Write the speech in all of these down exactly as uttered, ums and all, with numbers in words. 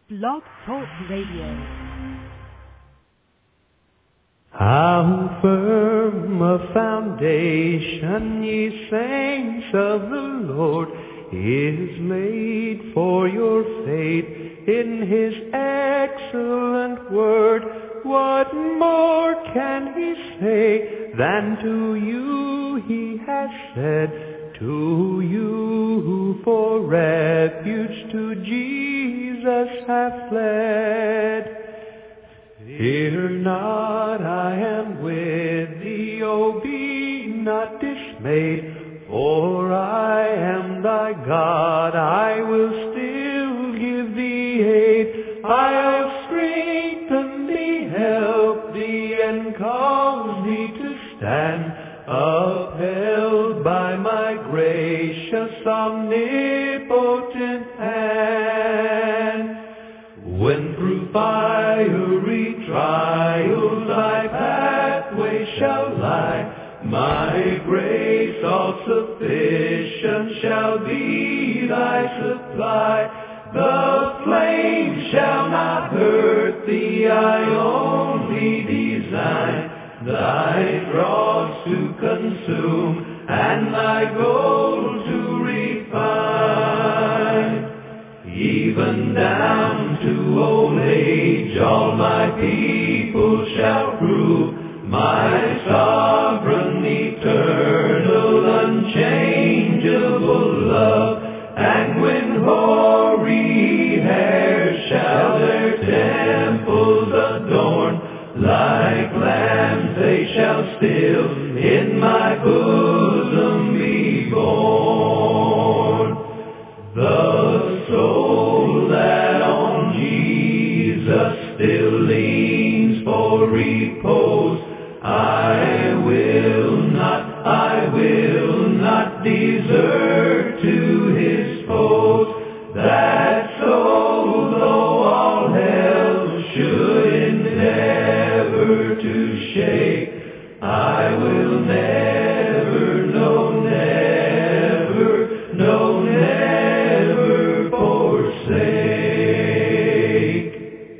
Blog Talk Radio. How firm a foundation, ye saints of the Lord, is laid for your faith in His excellent word. What more can He say than to you He has said? To you who for refuge to Jesus have fled. Fear not, I am with thee, O be not dismayed, for I am thy God, I will still give thee aid. I'll strengthen thee, help thee, and cause thee to stand, upheld by my gracious omnipotent hand. When through fiery trials thy pathway shall lie, my grace all sufficient shall be thy supply. The flame shall not hurt thee, I only design thy dross to consume, and thy gold to refine. Even down to old age all my people shall prove my sovereign, eternal, unchangeable love. And when hoary hairs shall their temples adorn, like lambs they shall still in my bosom be born. The soul that on Jesus still leans for repose, I will not, I will not desert to his foes. That soul, though all hell should endeavor to shake, I will never, no, never, no, never forsake.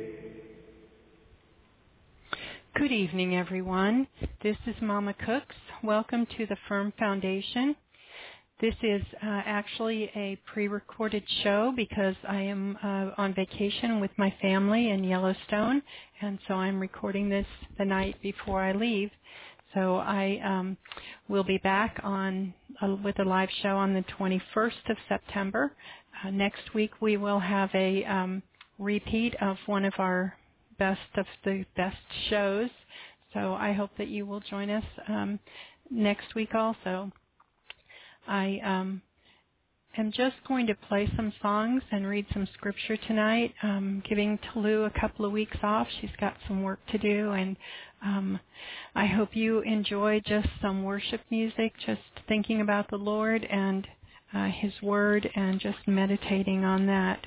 Good evening, everyone. This is Mama Cooks. Welcome to the Firm Foundation. This is uh, actually a pre-recorded show because I am uh, on vacation with my family in Yellowstone, and so I'm recording this the night before I leave. So I um, will be back on uh, with a live show on the twenty-first of September. Uh, next week we will have a um, repeat of one of our best of the best shows. So I hope that you will join us um, next week also. I um, am just going to play some songs and read some scripture tonight, um, giving Tolu a couple of weeks off. She's got some work to do, and um, I hope you enjoy just some worship music, just thinking about the Lord and uh, His Word and just meditating on that.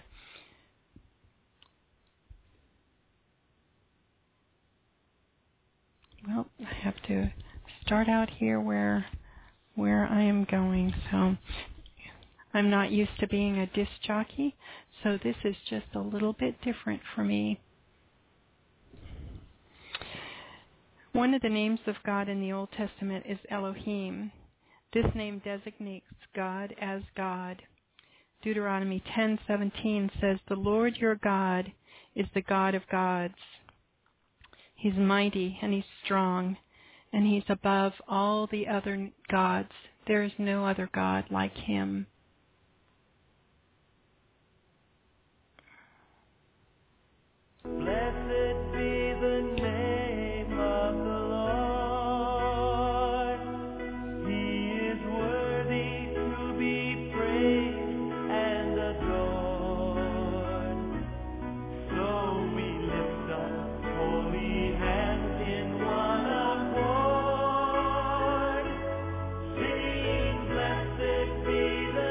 Well, I have to start out here where where I am going. So I'm not used to being a disc jockey, so this is just a little bit different for me. One of the names of God in the Old Testament is Elohim. This name designates God as God. Deuteronomy ten seventeen says, "The Lord your God is the God of gods. He's mighty and He's strong, and He's above all the other gods. There is no other God like Him." Blessed be the name of the Lord. He is worthy to be praised and adored. So we lift up holy hands in one accord, singing, blessed be the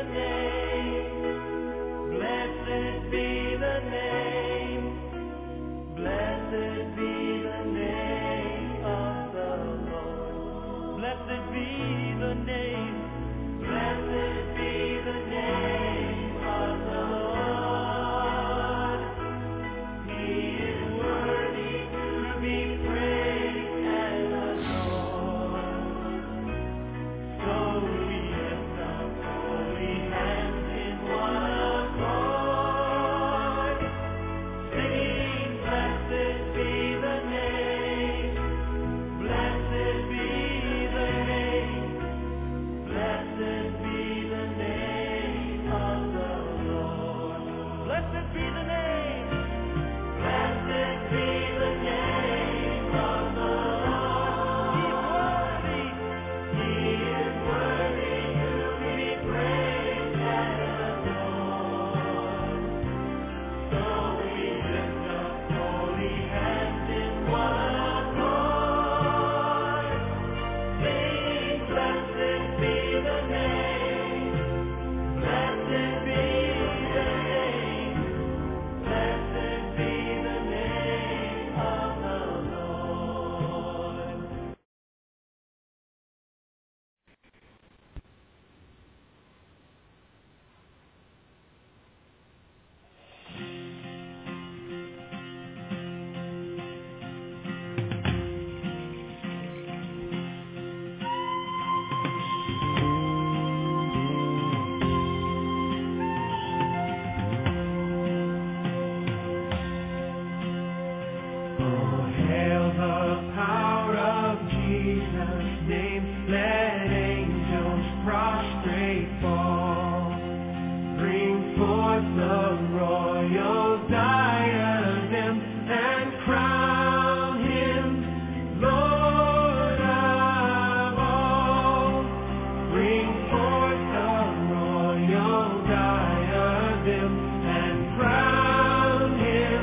Jesus' name, let angels prostrate fall. Bring forth the royal diadem and crown him Lord of all. Bring forth the royal diadem and crown him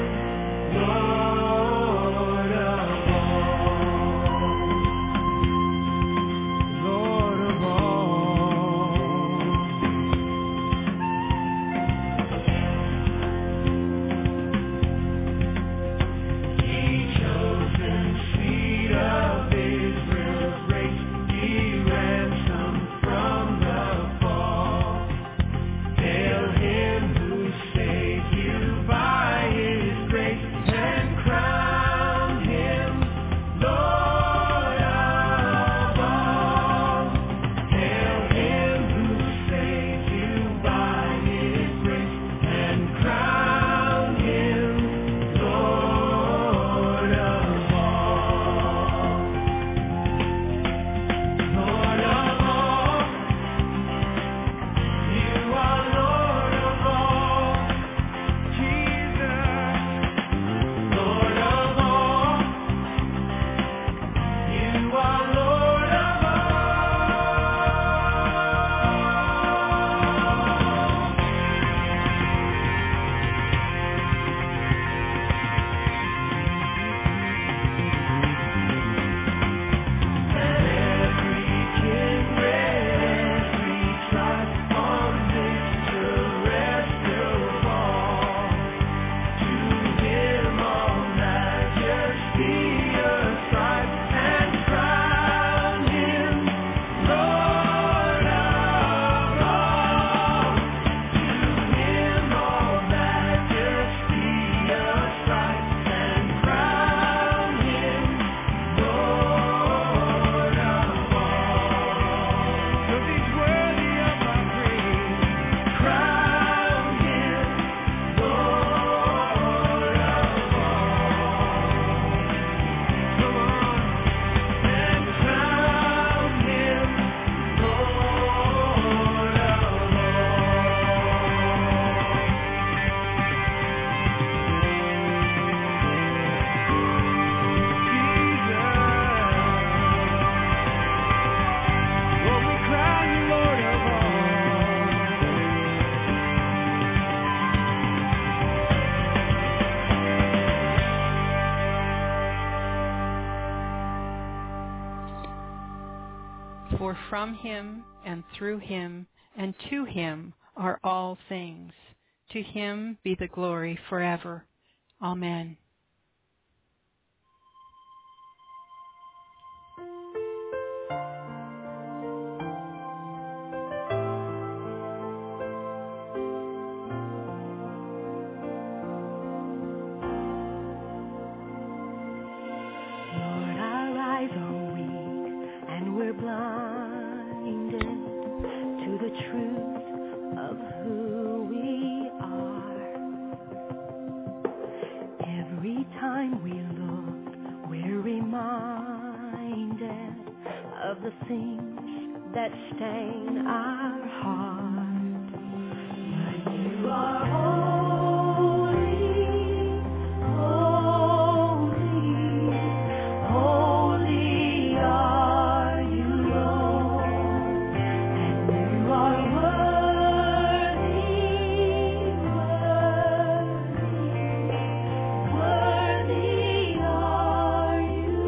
Lord of all. Lord of all. He chosen seed of Israel's race, he ransomed from the fall. Hail him who saved you by his grace and crown him Lord of all. Hail him who saved you by his grace and crown him Lord of all. Lord of all, you are Lord of all. Jesus, Lord of all, you are Lord of every kindred, every tribe on this terrestrial fall. To him all majesty ascribe and crown him Lord of all. To him all majesty ascribe and crown him Lord of all. 'Cause he's worthy of my praise. Crown him Lord of all. Come on and crown him Lord of all. Oh, we crown you Lord of all. For from him and through him and to him are all things. To him be the glory forever. Amen. Lord, our eyes are weak and we're blinded to the truth of who we are. Every time we look, we're reminded of the things that stain our heart. But you are holy, holy, holy are you, Lord, and you are worthy, worthy, worthy are you.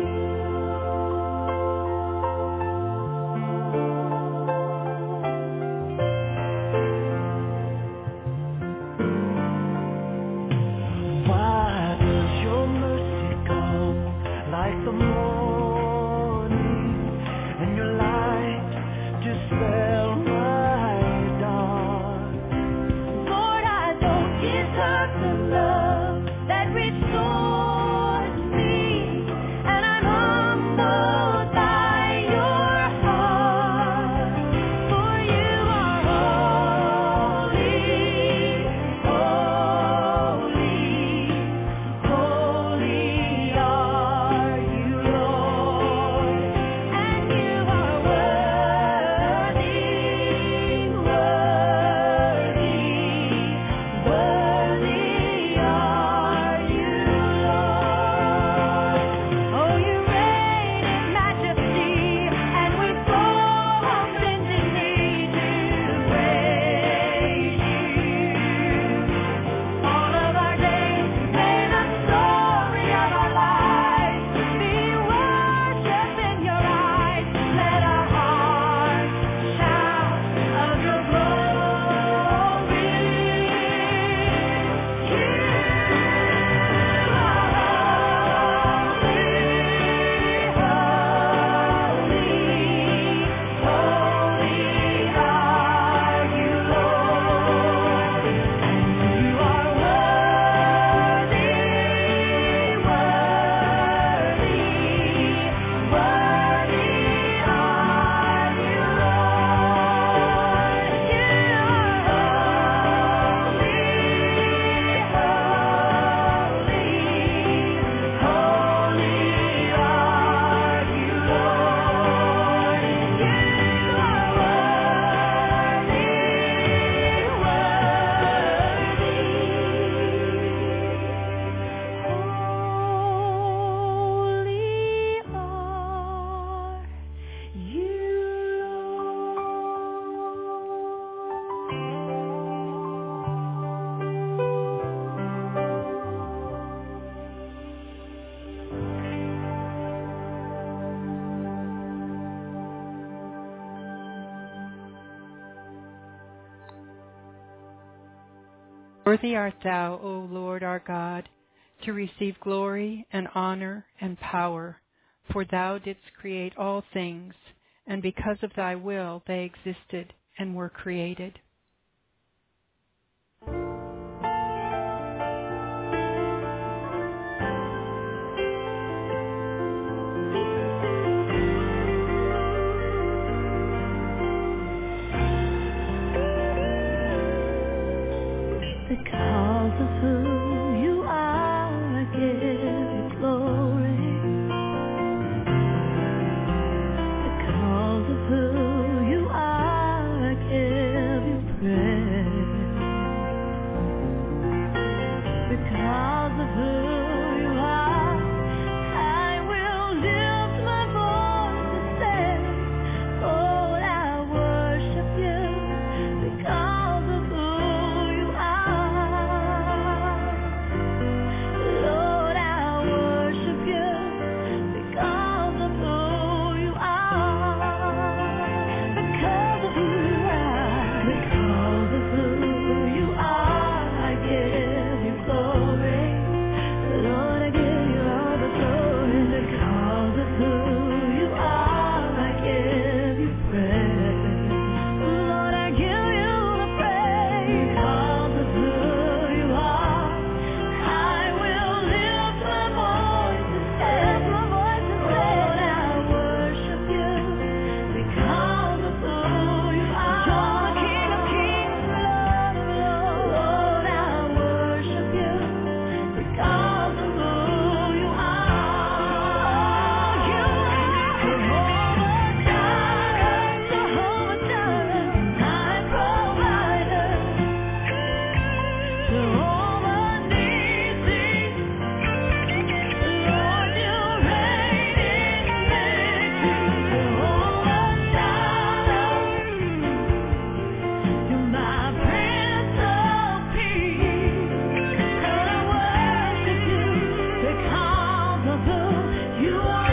Worthy art thou, O Lord our God, to receive glory and honor and power, for thou didst create all things, and because of thy will they existed and were created. Because of who you are, I give you glory. Because of who you are, I give you praise. Because of who you are, I will lift my voice and say, Lord, I worship you. Because of who you are, Lord, I worship you. Because of who you are, because of who you are, because of who you are, I give you glory. Lord, I give you all the glory. Because of who you are, I give you praise. Lord, I give you the praise. Because of who you are, I will lift my voice and say, my voice and say, Lord, I worship you. Because of who you are, you're the King of kings, Lord of lords. Lord, I worship you. Because of who you are, you are Jehovah Jireh, Jehovah Jireh, my provider. Jehovah Nissi, Lord, you reign in victory. Jehovah Shalom, you're my Prince of Peace. And I worship you because of who you are.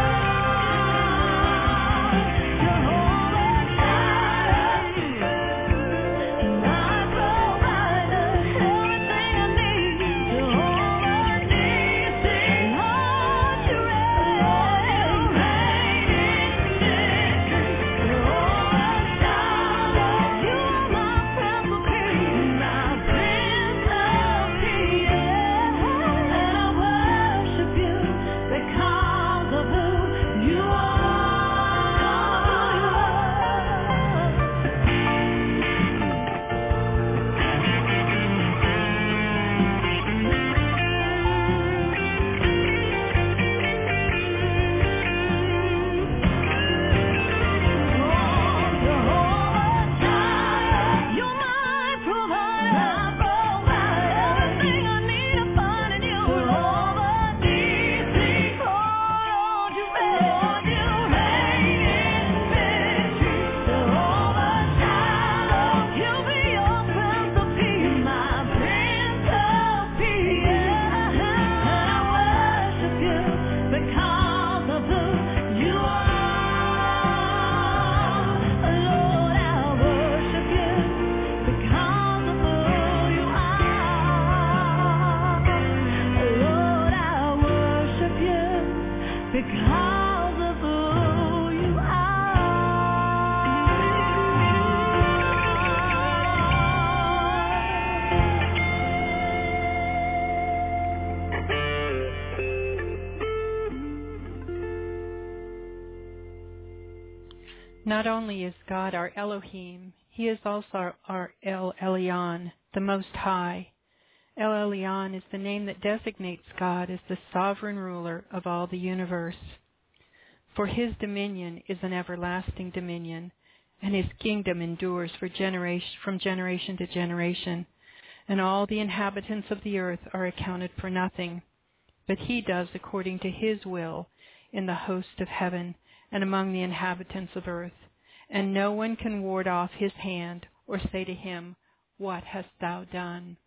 Jehovah Jireh, my provider, everything I need. Jehovah Nissi, Lord, you reign, reign in victory. Jehovah Shalom, you are my Prince of Peace, my Prince of Peace. And I worship you because of who you are. Jehovah Jireh, you're my provider, provider. Everything I need, I find in you. Jehovah Nissi, Lord, you reign, you reign in victory. Jehovah Shalom, you be your Prince of Peace, my Prince of Peace. And I worship you because of who you are. Lord, I worship you because of who you are. Lord, I worship you because of who you Not only is God our Elohim, He is also our, our El Elyon, the Most High. El Elyon is the name that designates God as the sovereign ruler of all the universe. For His dominion is an everlasting dominion, and His kingdom endures for generation, from generation to generation, and all the inhabitants of the earth are accounted for nothing. But He does according to His will in the host of heaven and among the inhabitants of earth, and no one can ward off His hand or say to Him, What hast thou done?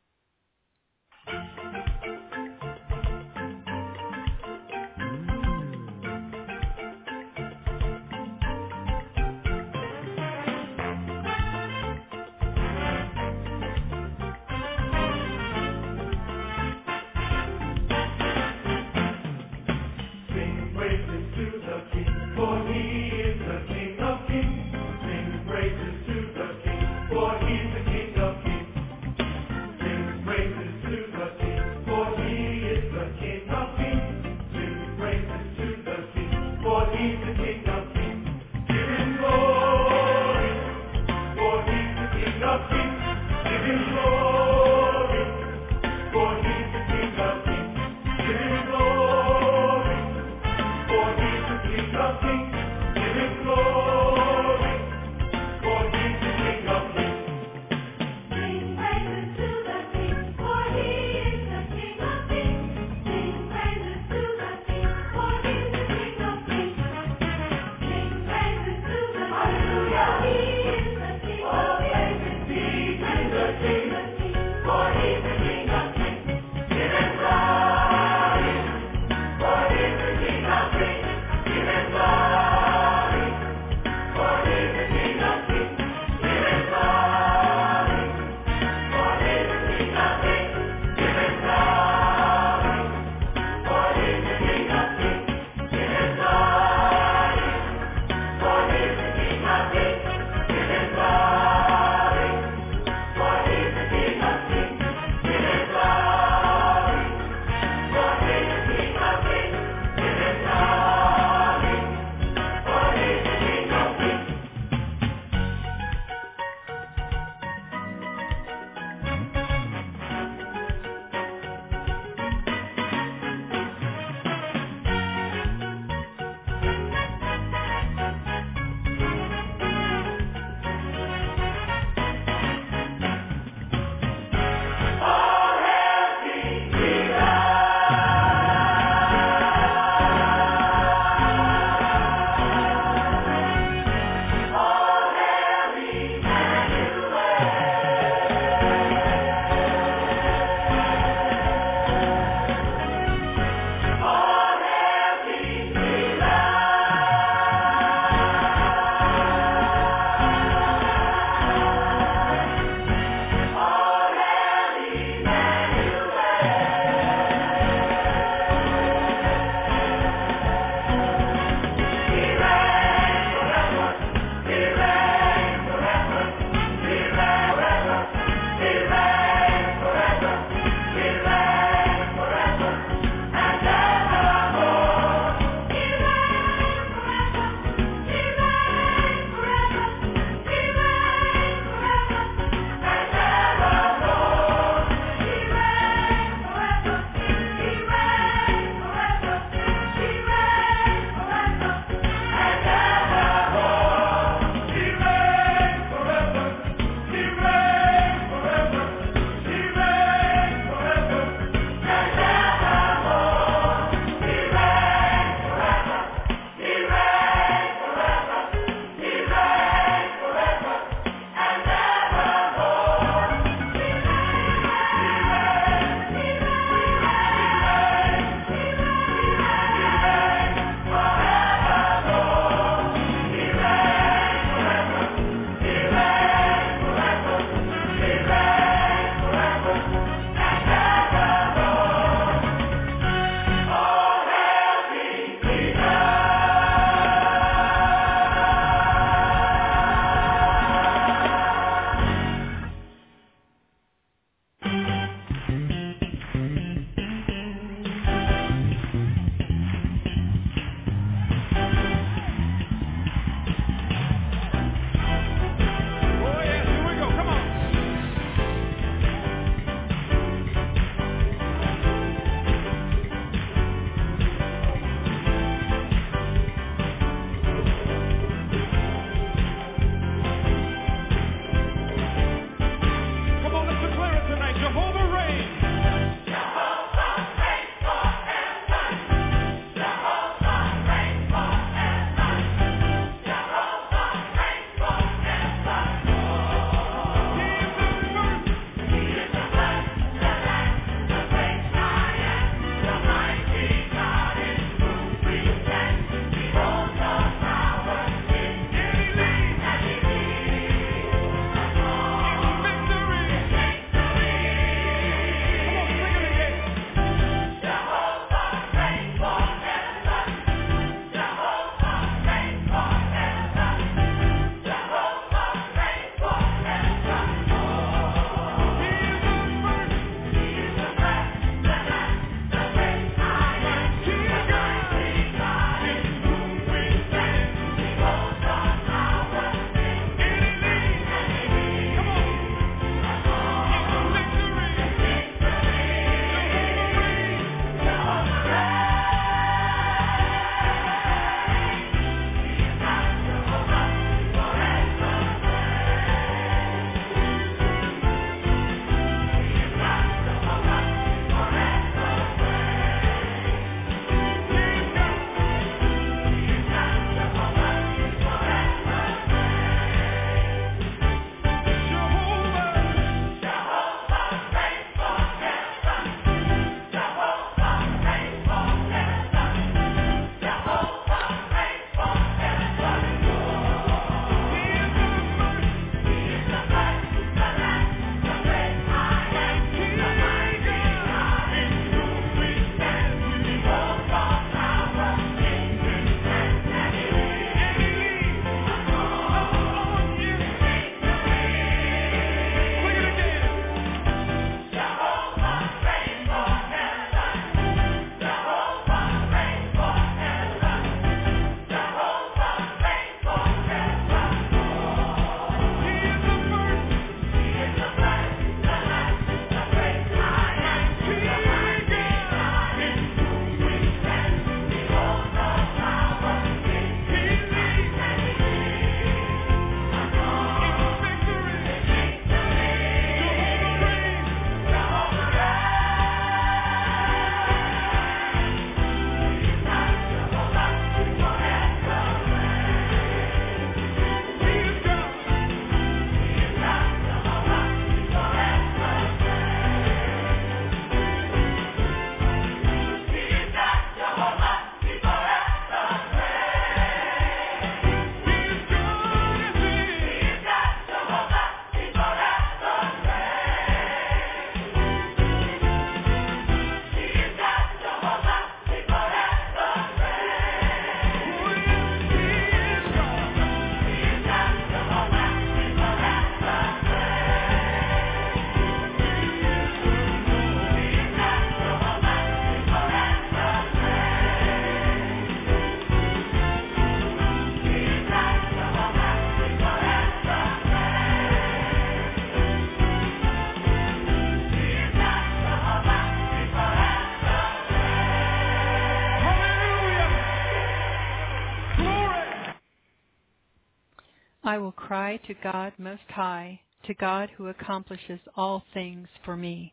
I will cry to God Most High, to God who accomplishes all things for me.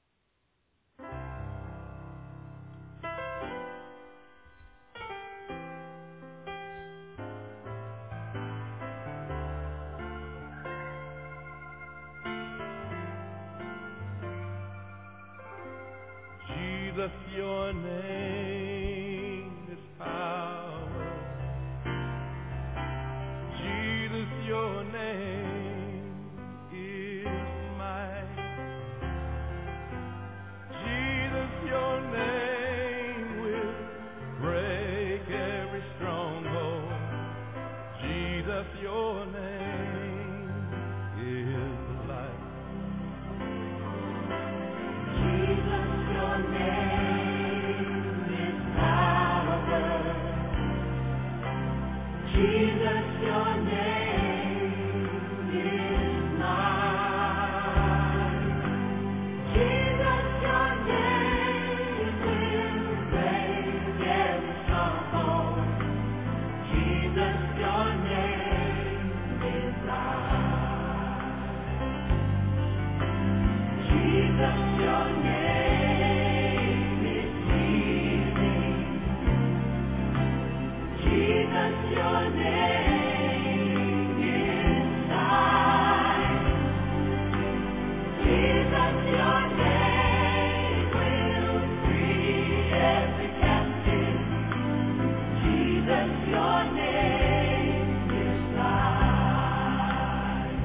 Jesus, your name is power. Jesus, your name is might. Jesus, your name will break every stronghold. Jesus, your name is life. Jesus, your name is power. Jesus, your name is might. Jesus, your name will break every stronghold. Jesus, your name is life. Jesus, your name is healing. Jesus, your name is life. Jesus, your name will free every captive. Jesus, your name is life.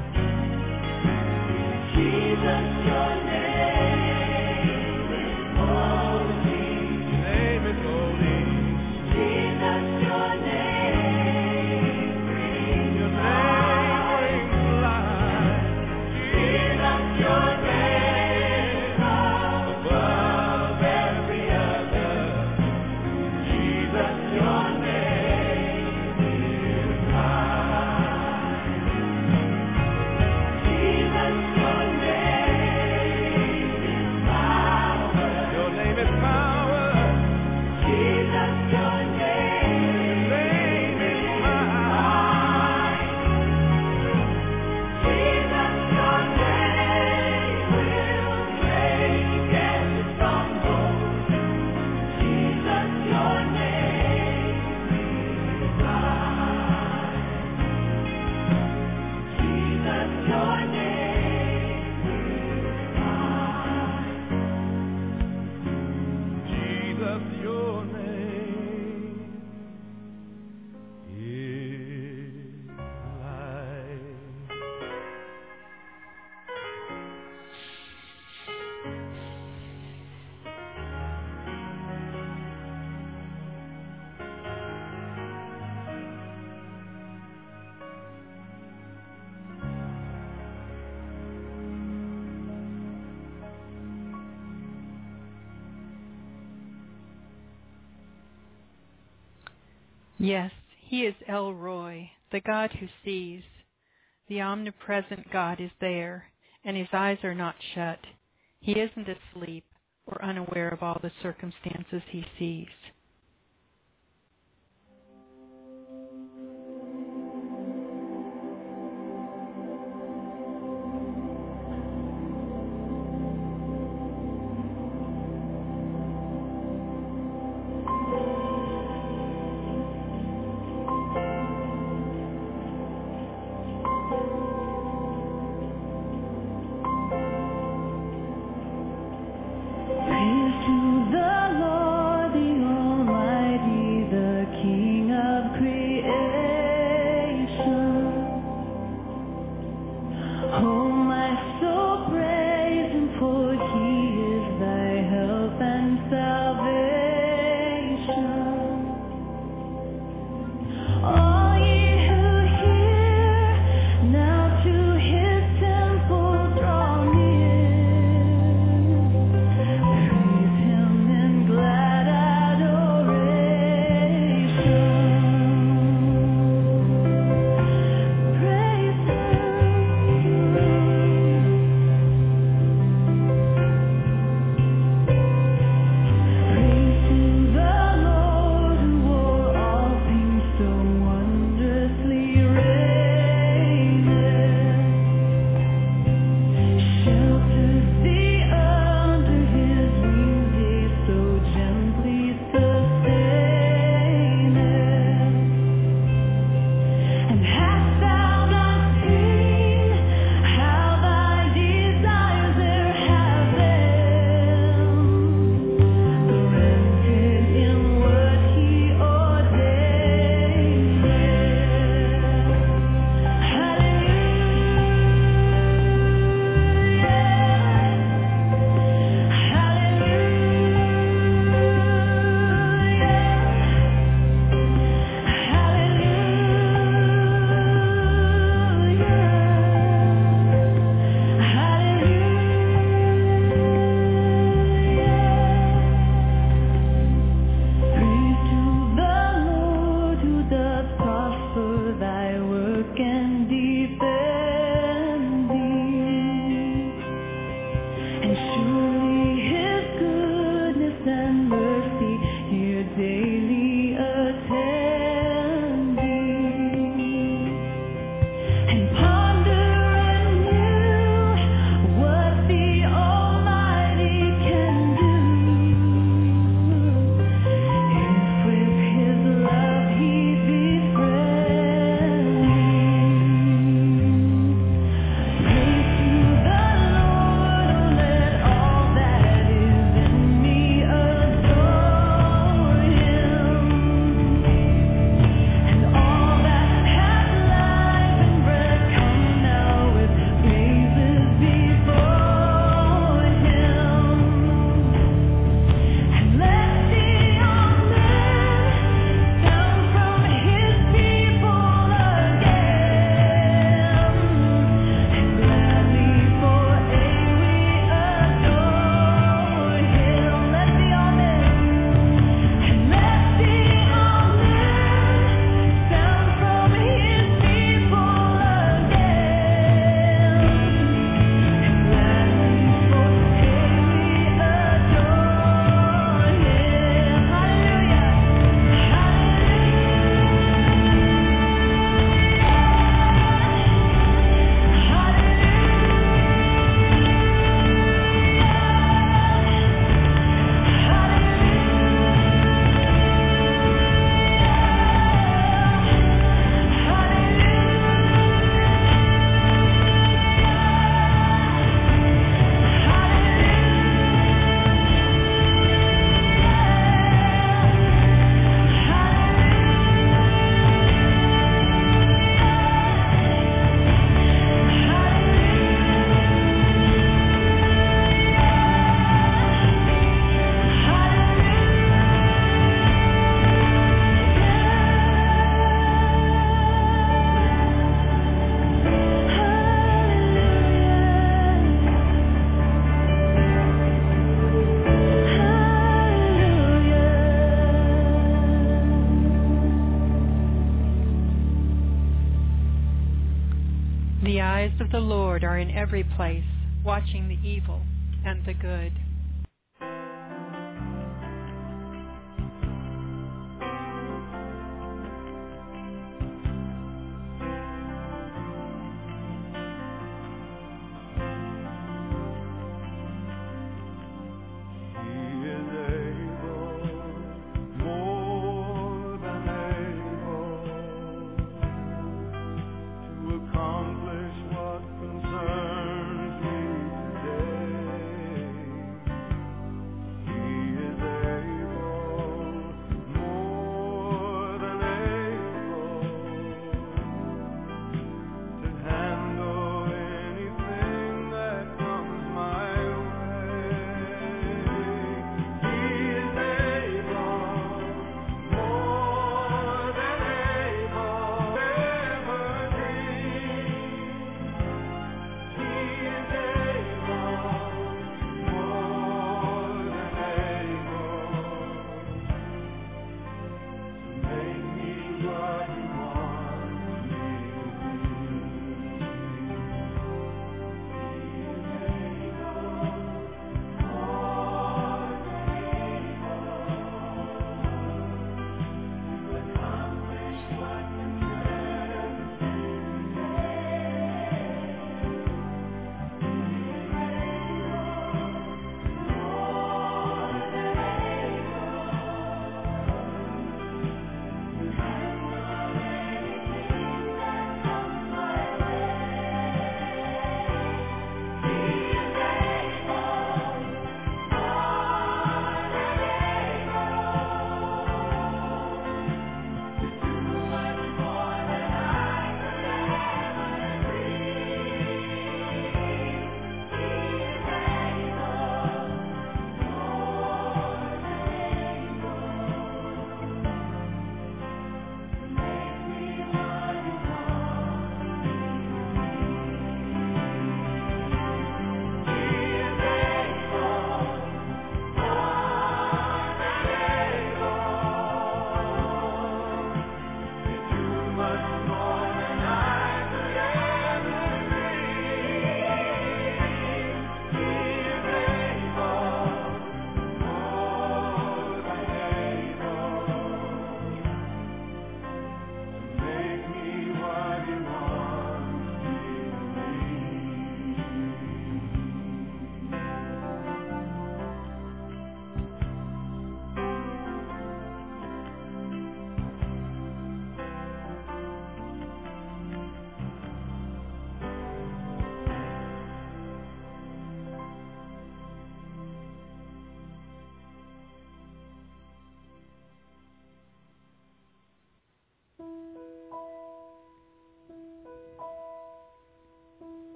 Jesus, your name is holy. Name is holy. Jesus, your name brings Your name life. brings life. Jesus, your name above every other. Jesus, your name is high. Jesus, your name is power. Your name is power. Jesus, your name Name is might. Jesus, your name will break every stronghold. Jesus, your name is life. Jesus, your name is life. Jesus, your name is life. Yes, he is El Roy, the God who sees. The omnipresent God is there, and his eyes are not shut. He isn't asleep or unaware of all the circumstances he sees. Praise to the Lord, the eyes of the Lord are in every place, watching the evil and the good. He is able, more than able, to accomplish what concerns me today.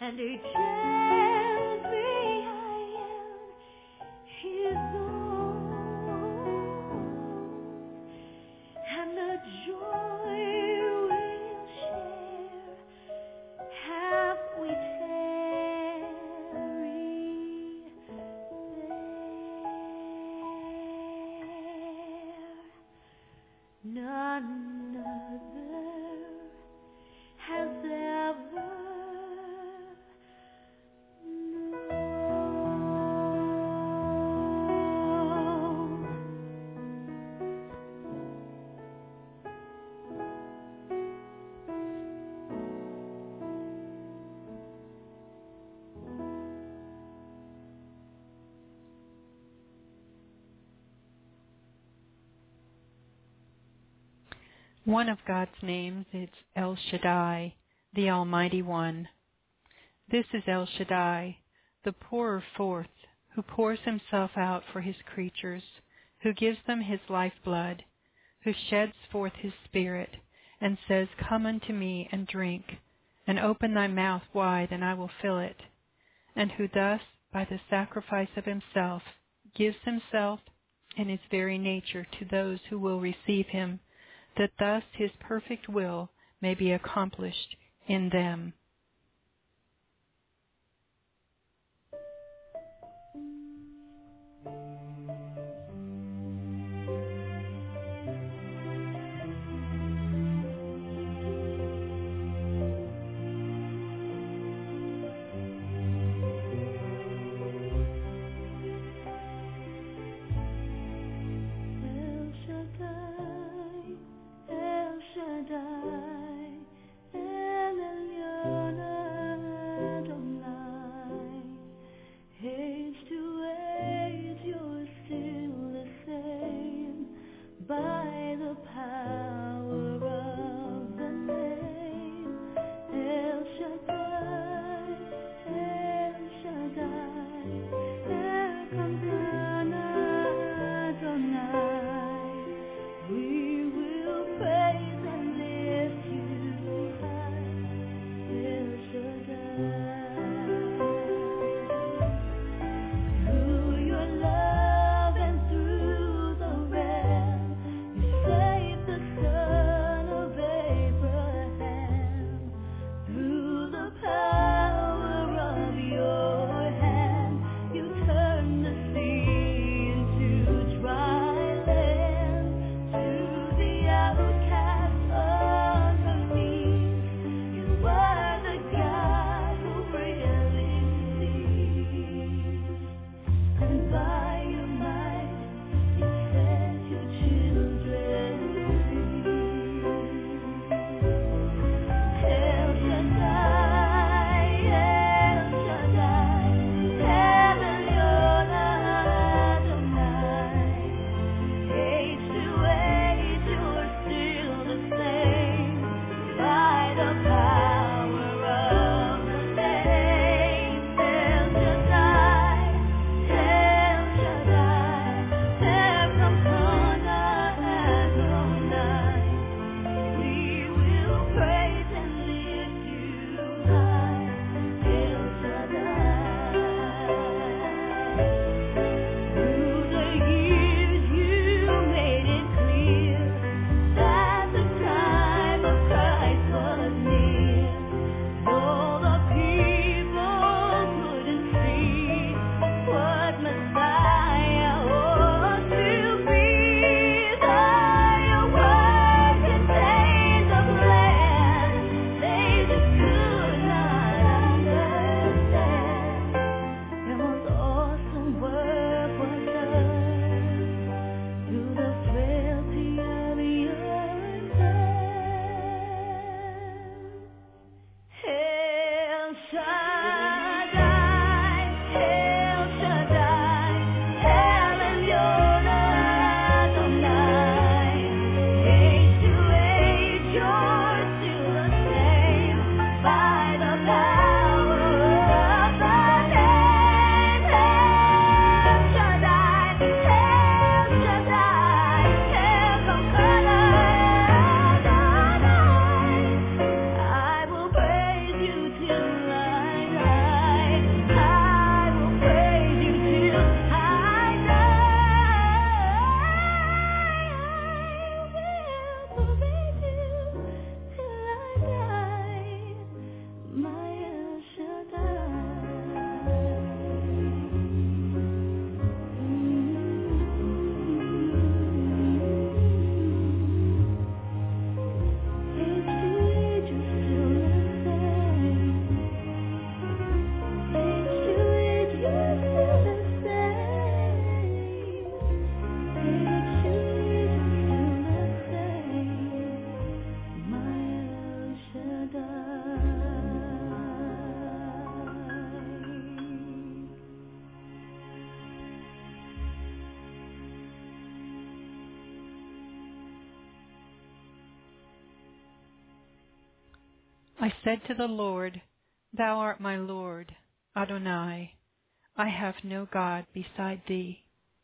and he tells me I am his own, and the joy we'll share have we tarry there. None other has ever One of God's names is El Shaddai, the Almighty One. This is El Shaddai, the pourer forth, who pours himself out for his creatures, who gives them his lifeblood, who sheds forth his spirit, and says, "Come unto me and drink, and open thy mouth wide, and I will fill it," and who thus, by the sacrifice of himself, gives himself and his very nature to those who will receive him, that thus his perfect will may be accomplished in them. El Shaddai, El Shaddai, El Elyon. I said to the Lord, Thou art my Lord, Adonai. I have no God beside thee.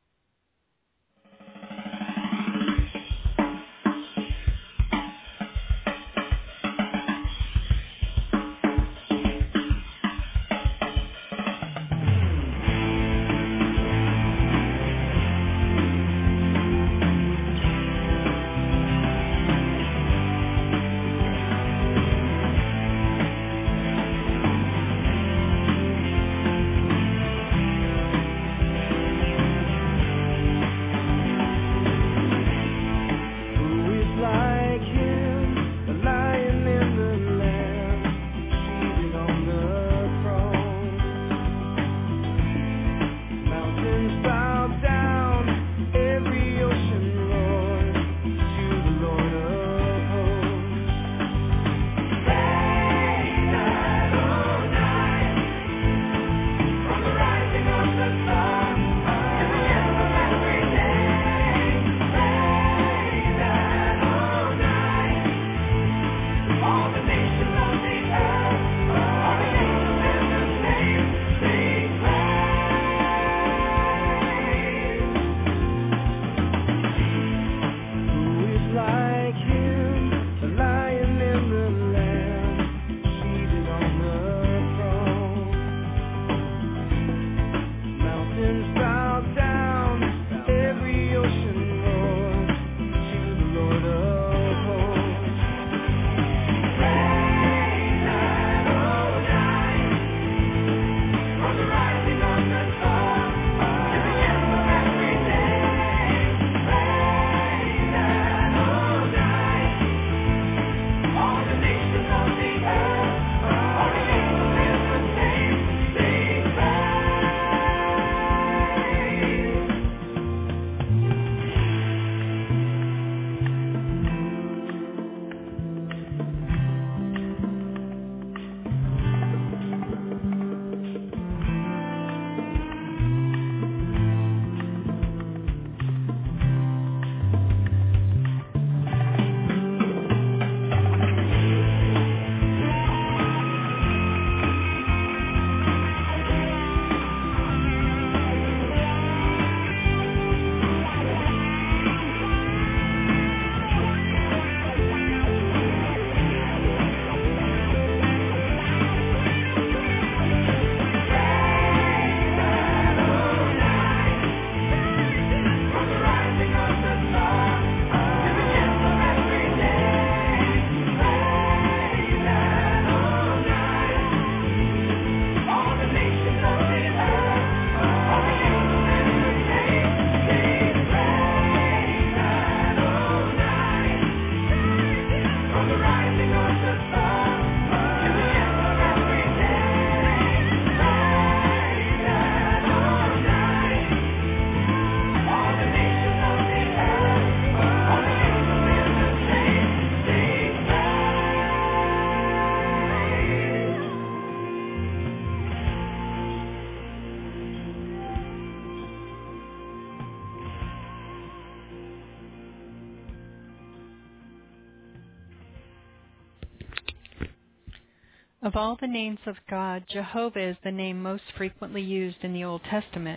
Of all the names of God, Jehovah is the name most frequently used in the Old Testament.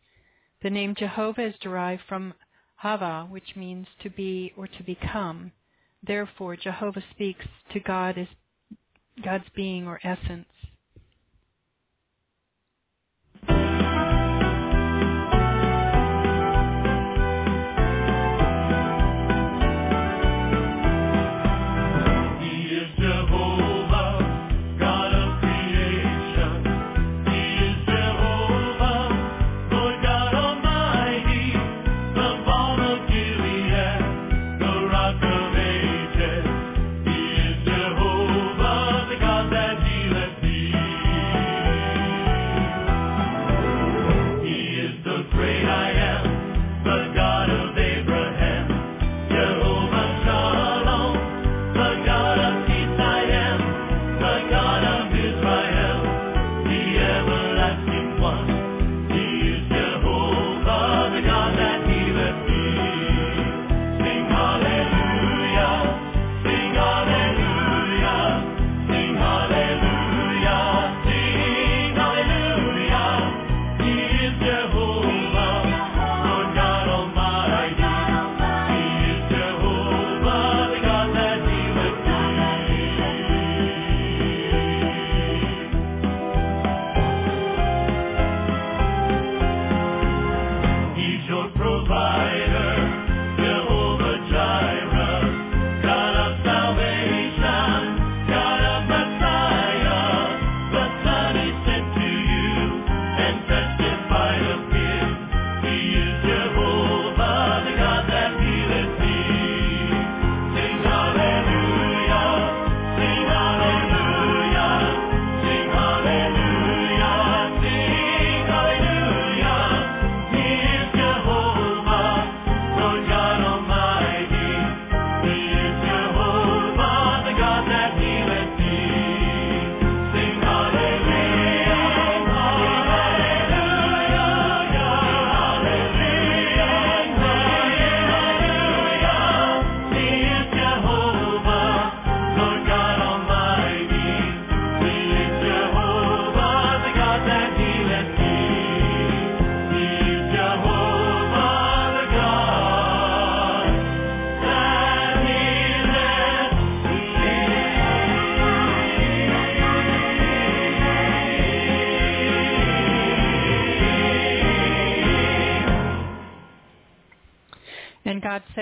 The name Jehovah is derived from Hava, which means to be or to become. Therefore, Jehovah speaks to God as God's being or essence. Jehovah, the God that healeth thee.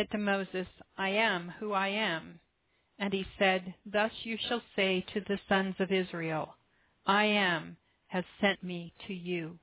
said to Moses, I am who I am. And he said, Thus you shall say to the sons of Israel, I am has sent me to you.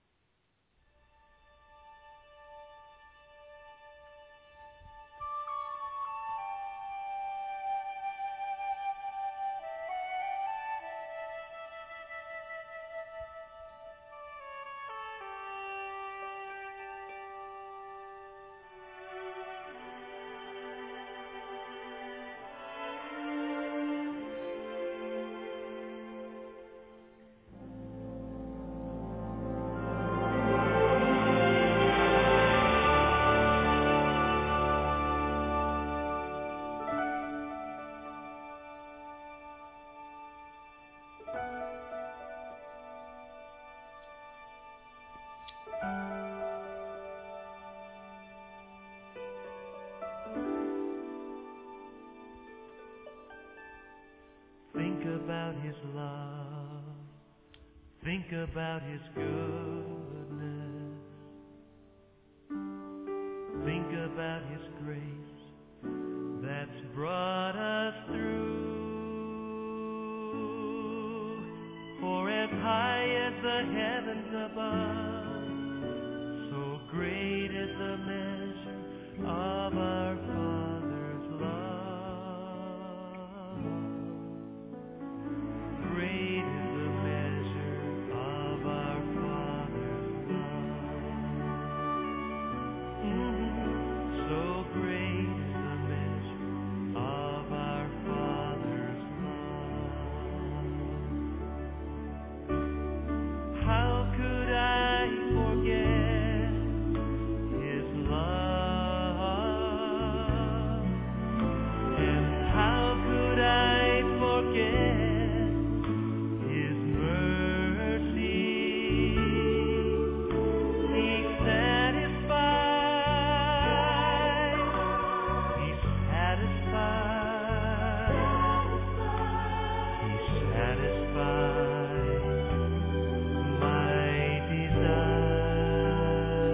Think about His love. Think about His goodness. Think about His grace that's brought us through. For as high as the heavens above, so great is the measure of our Father's love. Great is the measure of our Father's love. Mhm. So great is the measure of our Father's love. How could I forget His love? And how could I forget His mercy? He satisfies, He satisfies, He satisfies my desires.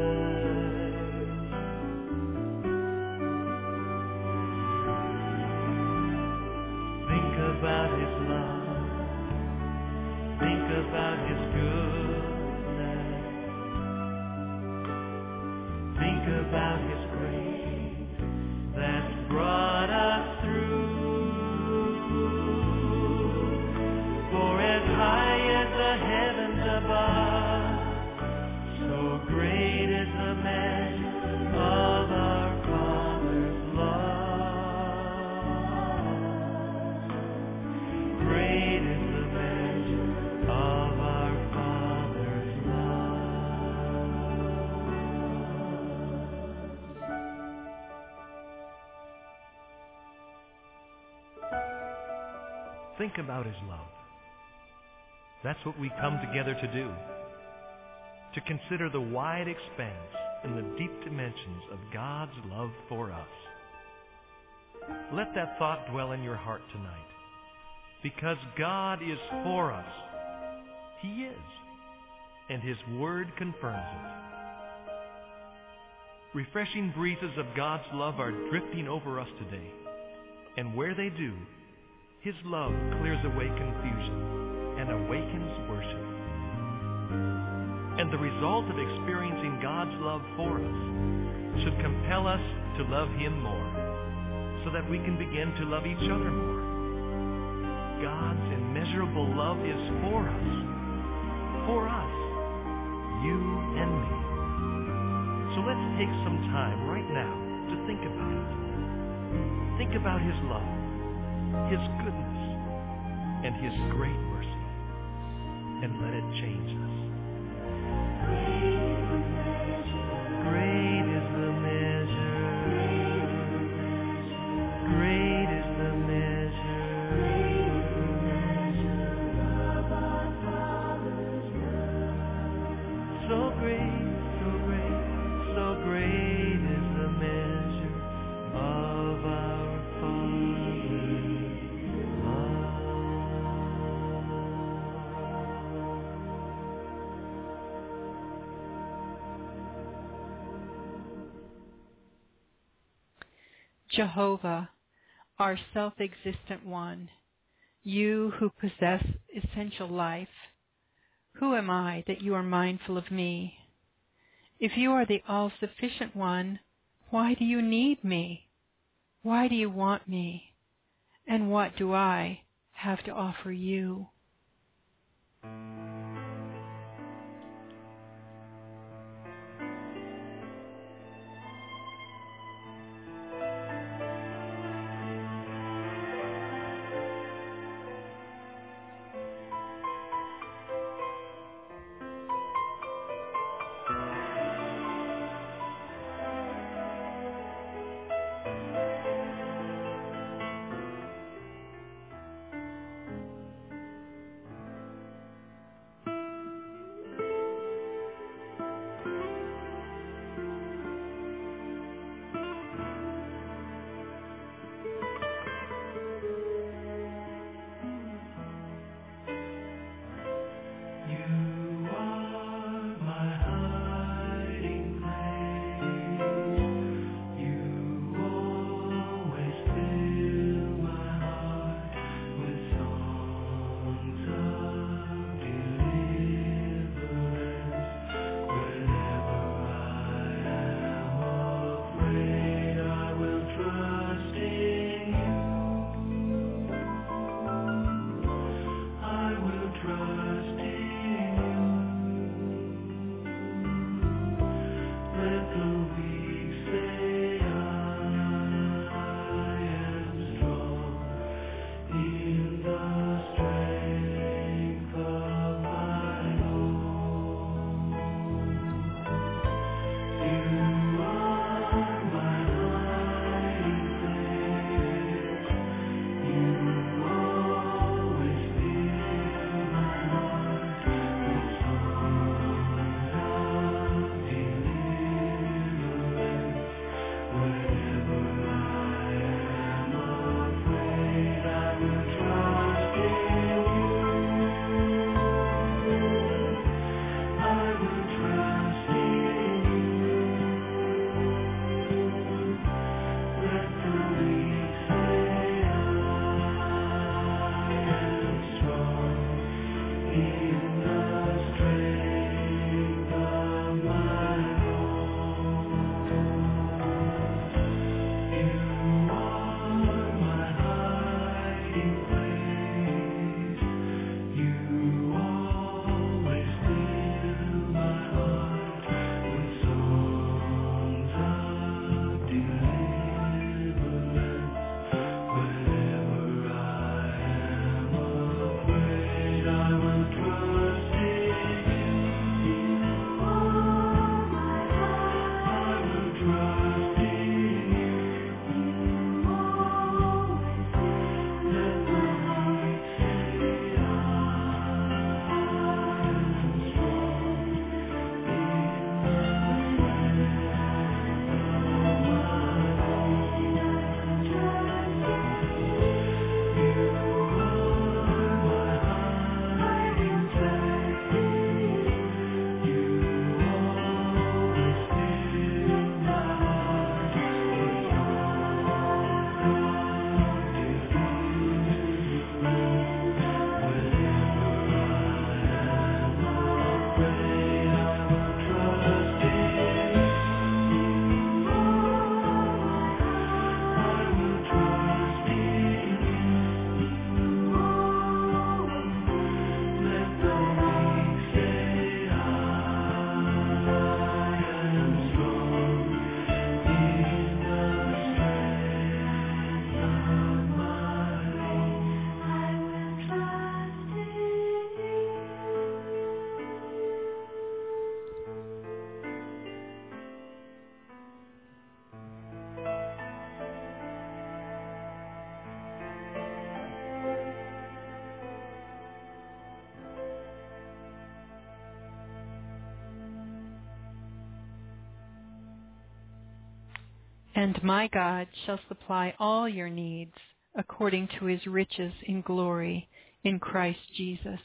Think about His love. Think about His goodness. Think about His grace that's brought us through. For as high as the heavens above, so great is the measure of our Father's love. Great is the measure of our Father's love. Think about His love. That's what we come together to do. To consider the wide expanse and the deep dimensions of God's love for us. Let that thought dwell in your heart tonight. Because God is for us. He is. And His Word confirms it. Refreshing breezes of God's love are drifting over us today. And where they do, His love clears away confusion and awakens worship. And the result of experiencing God's love for us should compel us to love Him more, so that we can begin to love each other more. God's immeasurable love is for us, for us, you and me. So let's take some time right now to think about it. Think about His love, His goodness, and His great mercy, and let it change us. Great is the measure. Great is the measure. So great, so great, so great is the measure of our Father's love. Jehovah, our self-existent one, you who possess essential life, who am I that you are mindful of me? If you are the all-sufficient one, why do you need me? Why do you want me? And what do I have to offer you? And my God shall supply all your needs according to his riches in glory in Christ Jesus.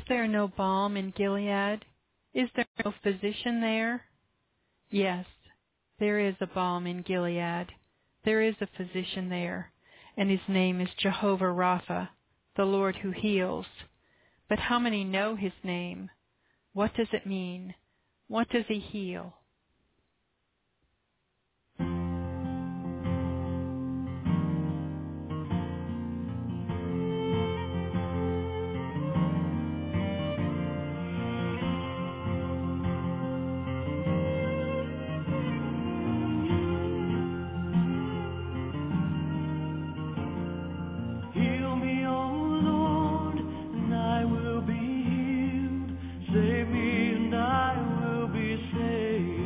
there no balm in Gilead? Is there no physician there? Yes, there is a balm in Gilead. There is a physician there, and his name is Jehovah Rapha, the Lord who heals. But how many know his name? What does it mean? What does he heal? Heal me, O Lord, and I will be healed. Save me, and I will be saved.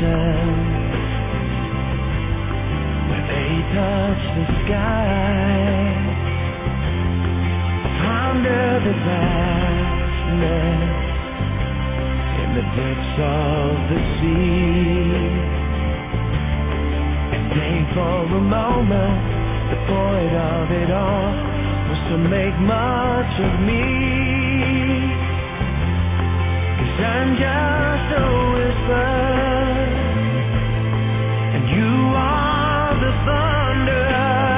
mountain where they touch the sky. Ponder the vastness in the depths of the sea, and think for a moment the point of it all was to make much of me. 'Cause I'm just a whisper, and you are the thunder,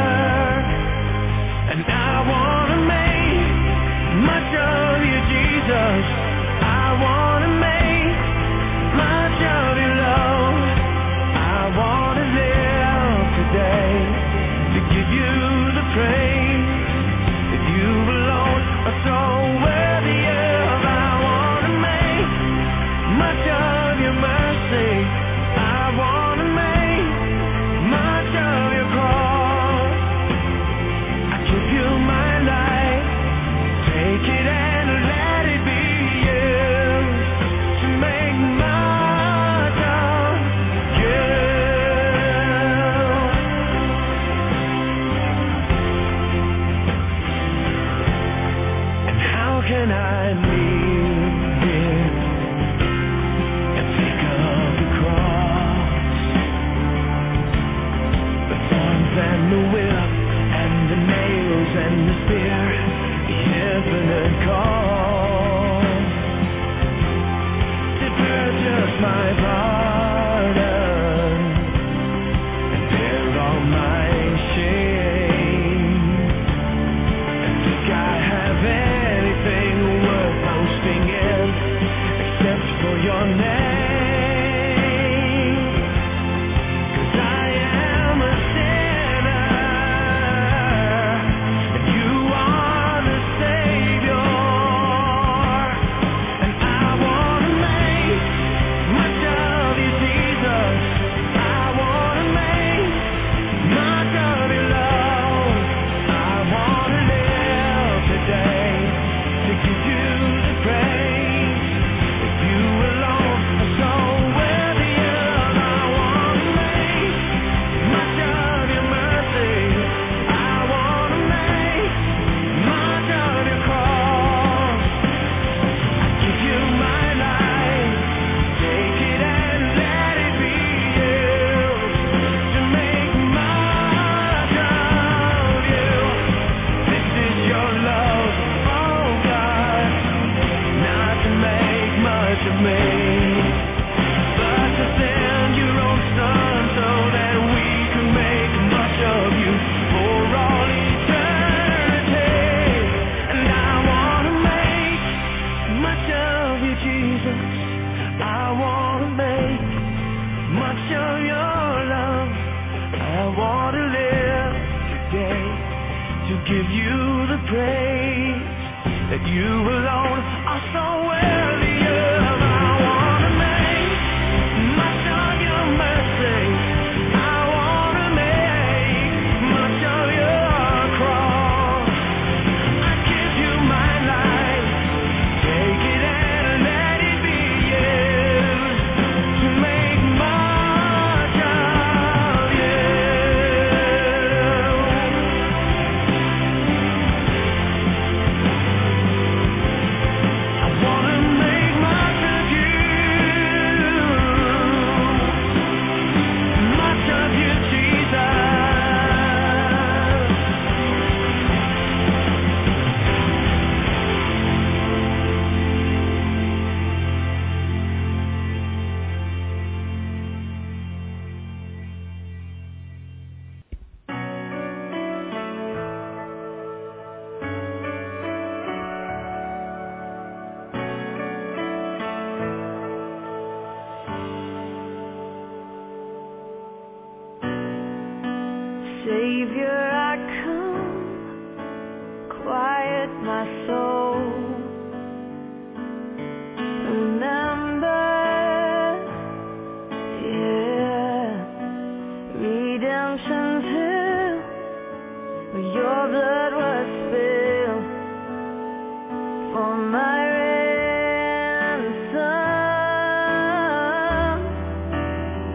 and I want to make much of you, Jesus. I want to make much of your love. I want to live today to give you the praise that you alone are so worthy of. I want to make much of your mercy. I want to make much of your cross. I give you my life. Take it and let it be used to make much of you. And how can I live here and think of the cross, the thorns and the whip and the nails and the spear, the infinite cost to purchase my pardon and bear all my shame, and think I have anything worth boasting in except for your name. 'Cause I am a sinner, and you are the Savior, and I want to make much of you, Jesus. I want to make much of your love. I want to live today to give you the praise that you alone are so worthy of. I want to make much of your mercy. I want to make much of your cross. I give you my life. Take it and let it be used to make much of you. This is your love, oh God, not to make much of me, but to send your own Son so that we can make much of you for all eternity. And I want to make much of you, Jesus. I want to make much of your love. I want to live today to give you the praise that you alone are so worthy of. I want to make much of your mercy. I want to make much of your cross. I give you my life. Take it and let it be used to make much of you. I want to make much of you, much of you, Jesus. Savior, I come, quiet my soul. Remember, yeah, redemption's here, where your blood was spilled for my ransom.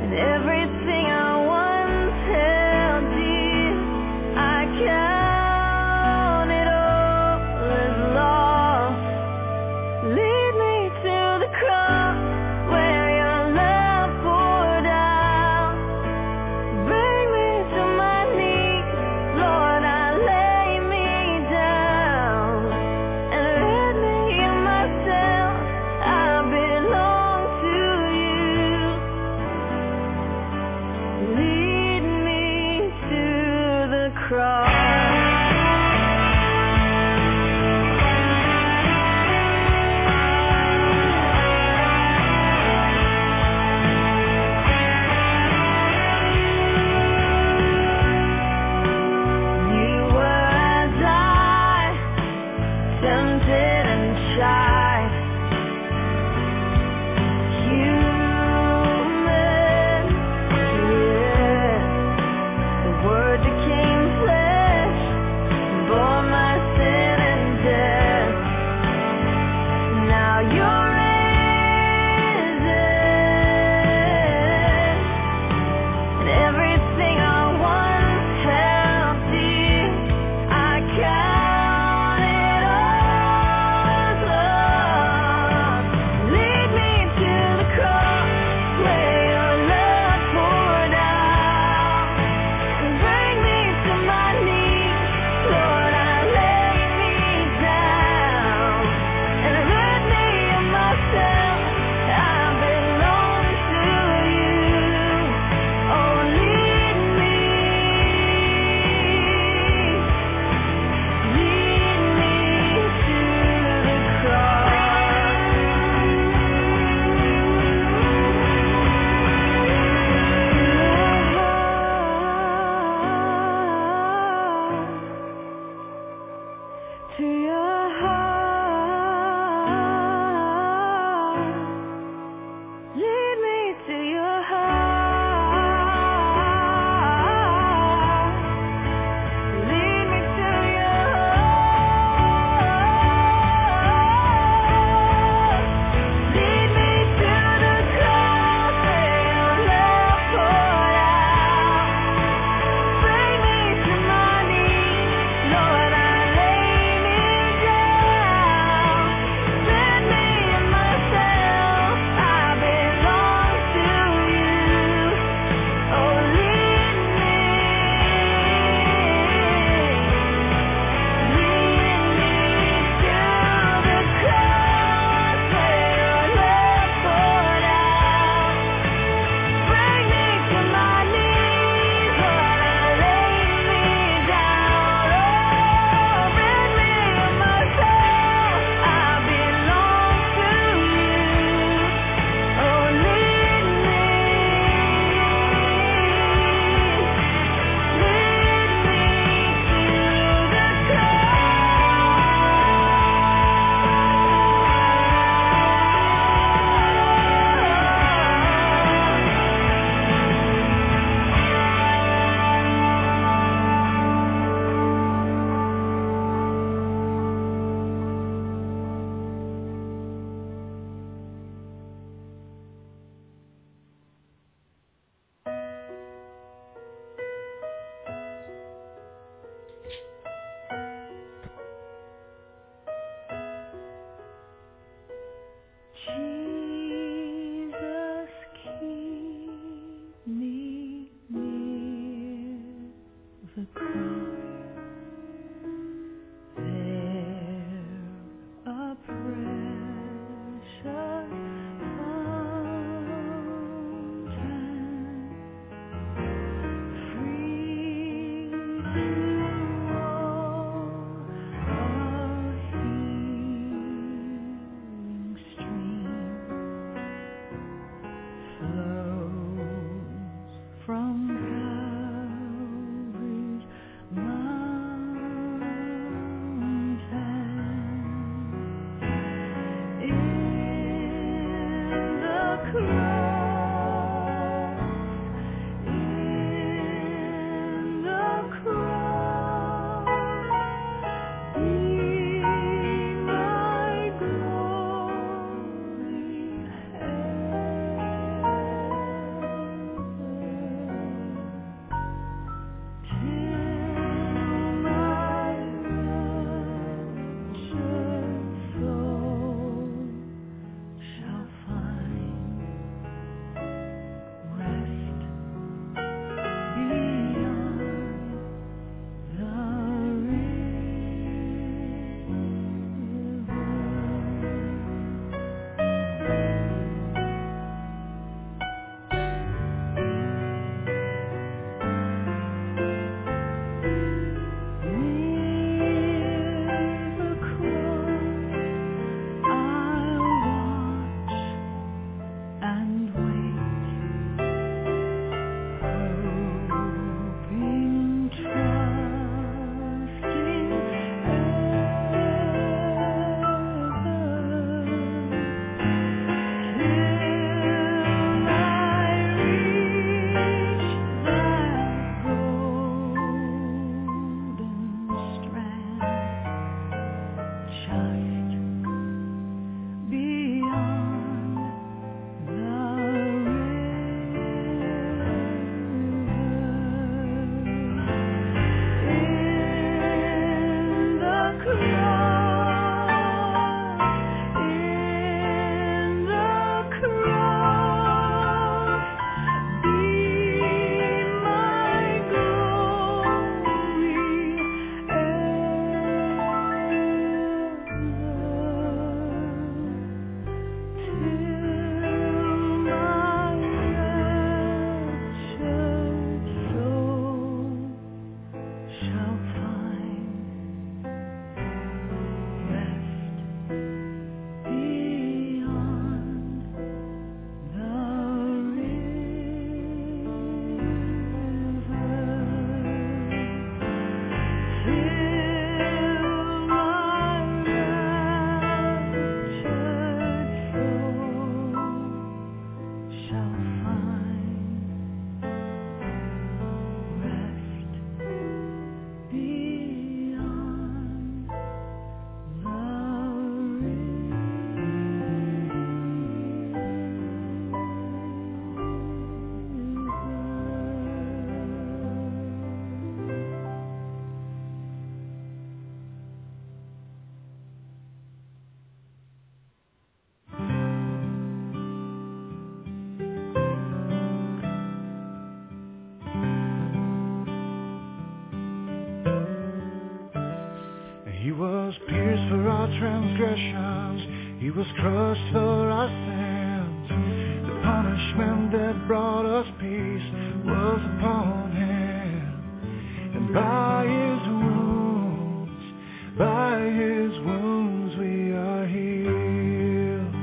transgressions, he was crushed for our sins. The punishment that brought us peace was upon him. And by his wounds, by his wounds we are healed.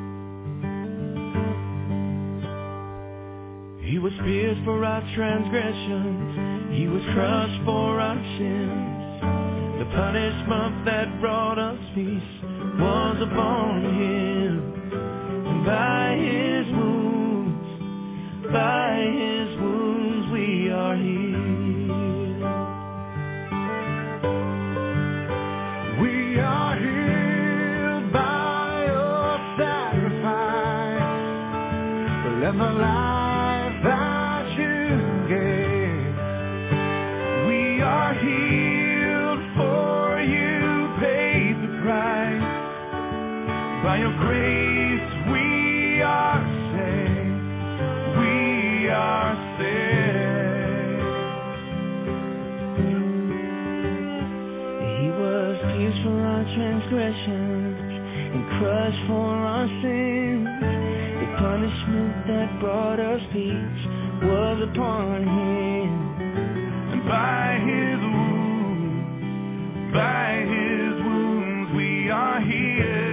He was pierced for our transgressions, he was crushed for our sins. The punishment that brought us peace was upon him. And by his wounds, by his wounds we are healed. We are healed by your sacrifice. Let the life that you gave. We are healed, for you paid the price. By your grace we are saved. We are saved. He was pierced for our transgressions and crushed for our sins. The punishment that brought us peace was upon him. And by his wounds, by his wounds we are healed.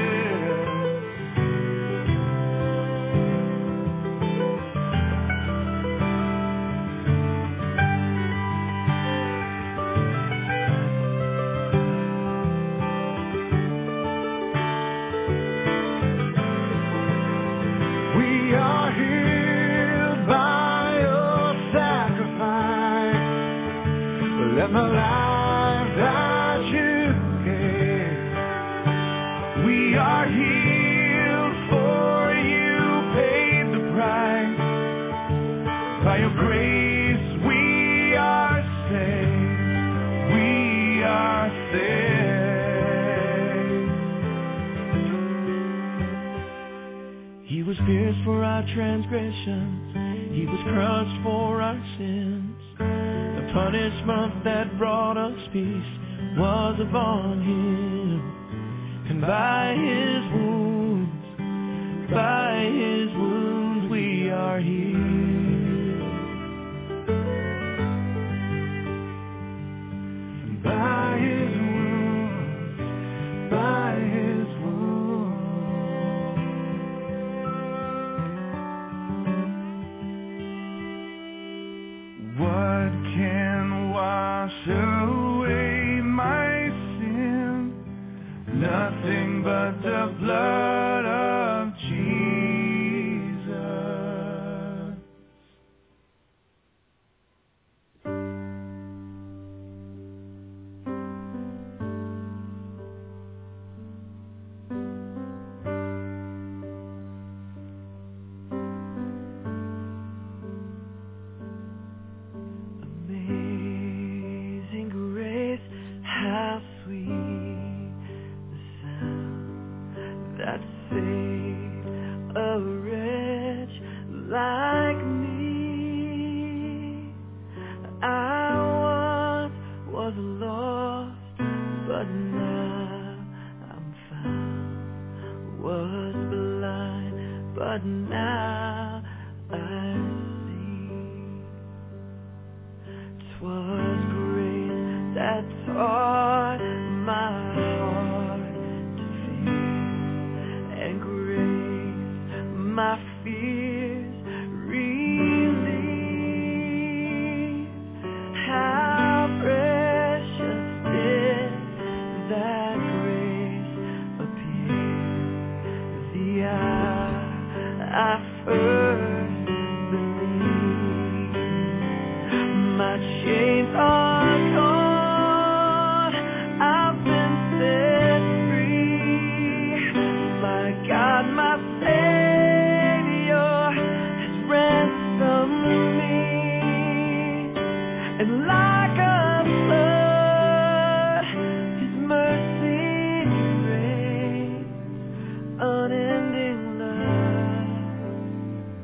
We are healed by your sacrifice. Let my life that you gave. We are healed, for you paid the price. By your grace we are saved. We are saved. He was pierced for our transgressions, he was crushed for our sins. The punishment that brought us peace was upon him. And by his wounds, by his wounds we are healed. And by his wounds, by his wounds. What can wash away my sin? Nothing but the blood of Jesus. Amazing grace, how sweet the sound that saved a wretch like me. I once was lost, but now I'm found. Was blind, but now I see. 'Twas grace that taught my heart to fear, and grace my fears relieved. How precious did that grace appear the hour I first believed. My chains are gone, I've been set free. My God, my Savior has ransomed me. And like a flood, his mercy rains, unending love.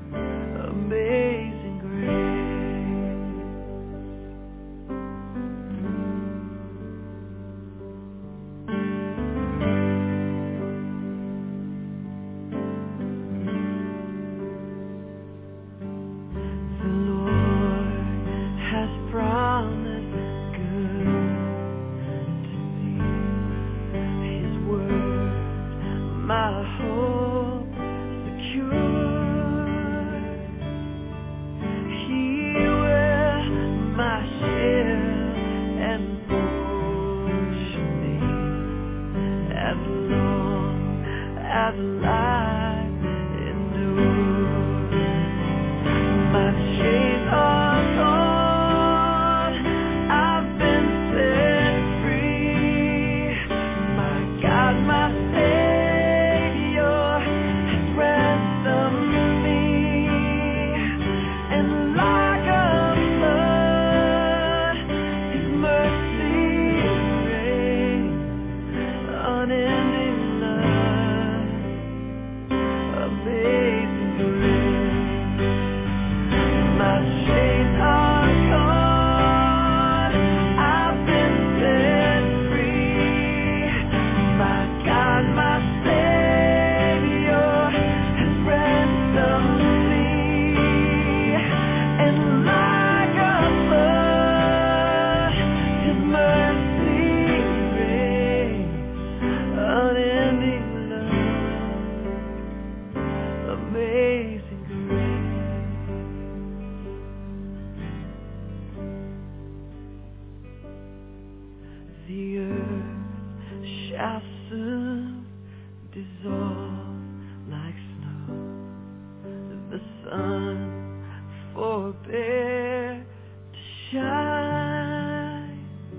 sun forbear to shine,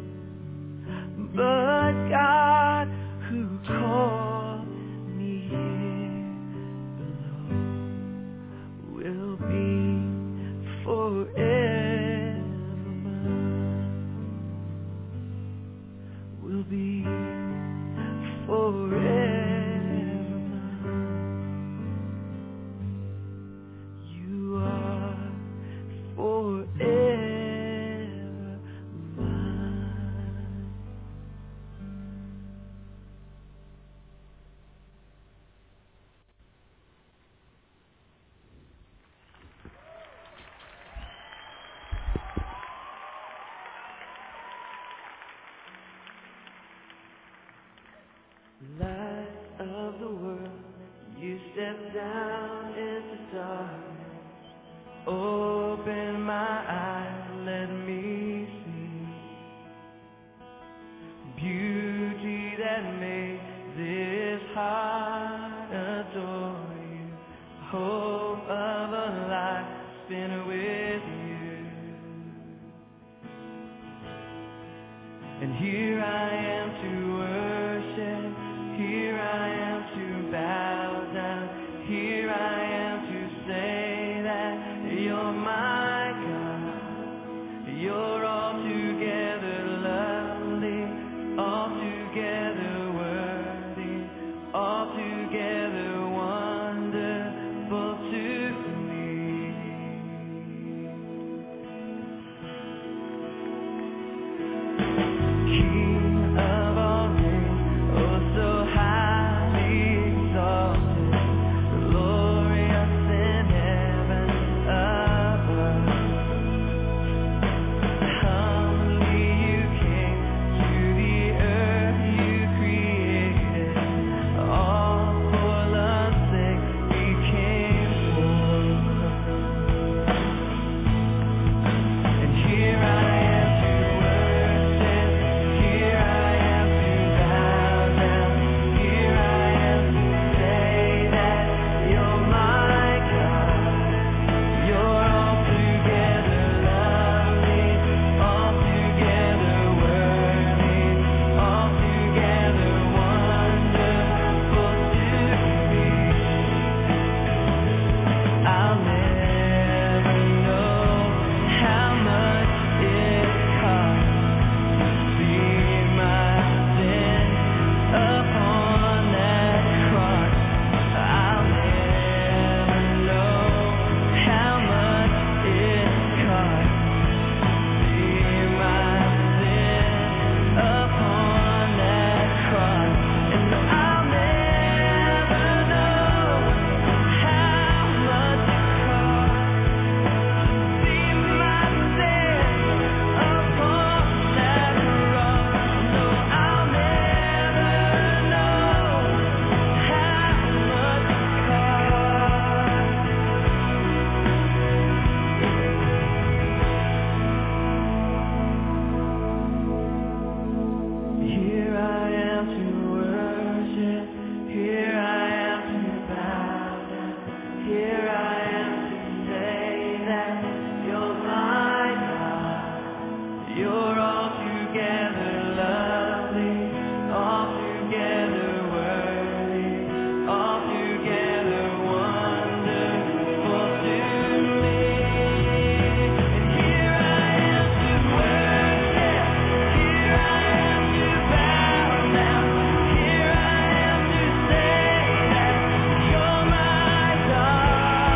but God who called me here below will be forever mine, will be forever mine. You are forever mine. Light of the world, you step down into darkness. Open my eyes, let me see beauty that makes this heart adore you. Hope of a life spent with you. And here I am to worship. Here I am to bow down. Here I am to say that you're my God. You're altogether lovely, altogether worthy, altogether wonderful to me. King of all kings, oh so highly exalted, glorious in heaven above. Humbly you came to the earth you created, all for love's sake became poor. And here I am to worship, here I am to bow down, here I am to say that you're my God. You're altogether lovely, altogether worthy, altogether wonderful to me. I'll never know how much it costs to see my sin upon that cross. I'll never know how much it costs to see my sin upon that cross. And I'll never know how much it costs to see my sin upon that cross. No, I'll never know how much it costs. Here I am to worship, here I am to bow down, here I am to say that you're my God. You're altogether lovely, altogether worthy, altogether wonderful to me. And here I am to worship, here I am to bow down, here I am to say that you're my God.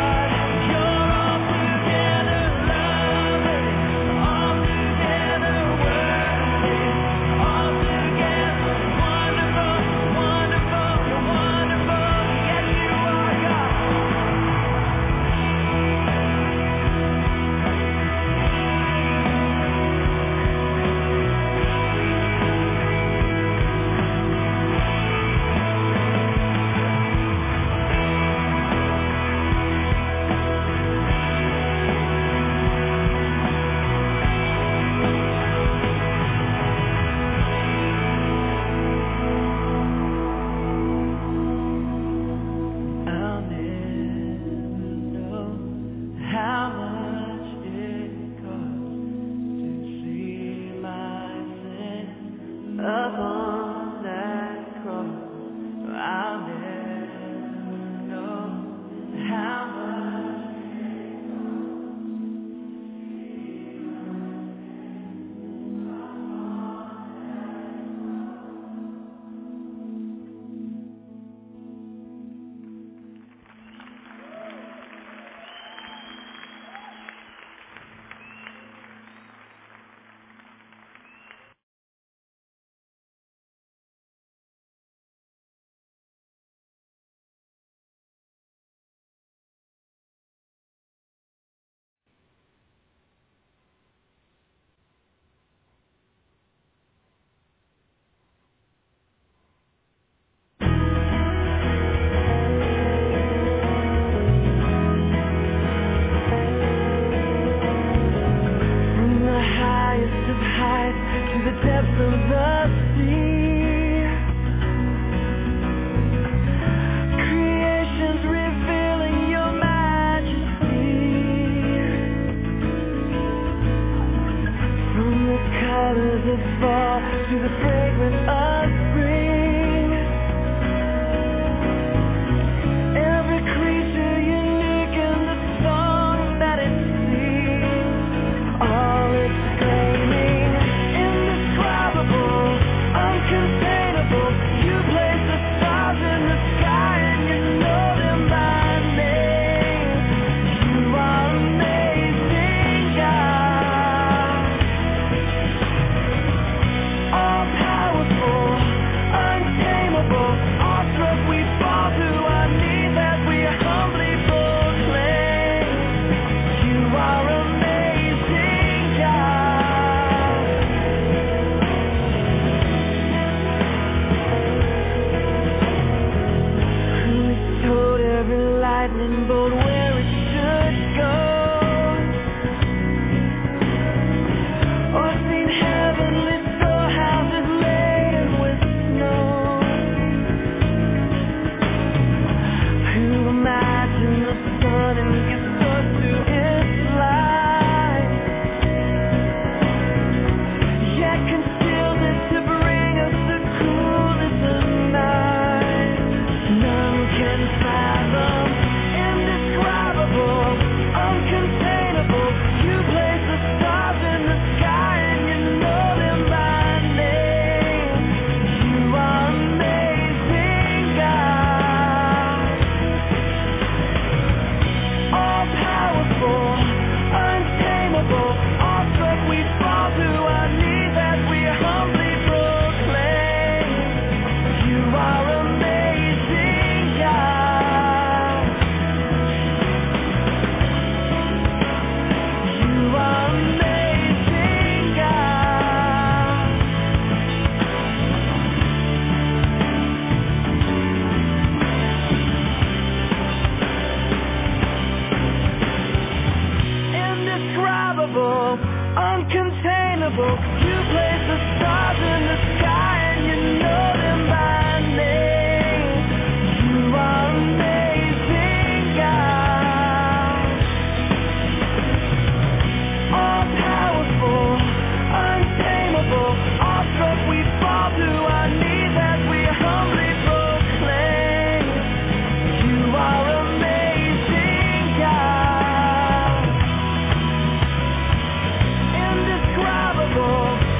lightning bolt where it should go. Or seen heavenly storehouses laden with snow. Who imagined the sun and gives us to its light? Yet conceals it to bring us the coolness of night. None can fathom, indescribable, uncontainable. You place the stars in the sky and you know them by name. You are amazing, God. All powerful, untamable, awestruck we fall to our knees as we humbly proclaim. You are amazing, God. You are amazing, God. Indescribable, uncontainable. You place the stars in the sky and you know them by name. You are amazing, God. All powerful, untamable, awestruck we fall to our knees as we humbly proclaim. You are amazing, God. Indescribable,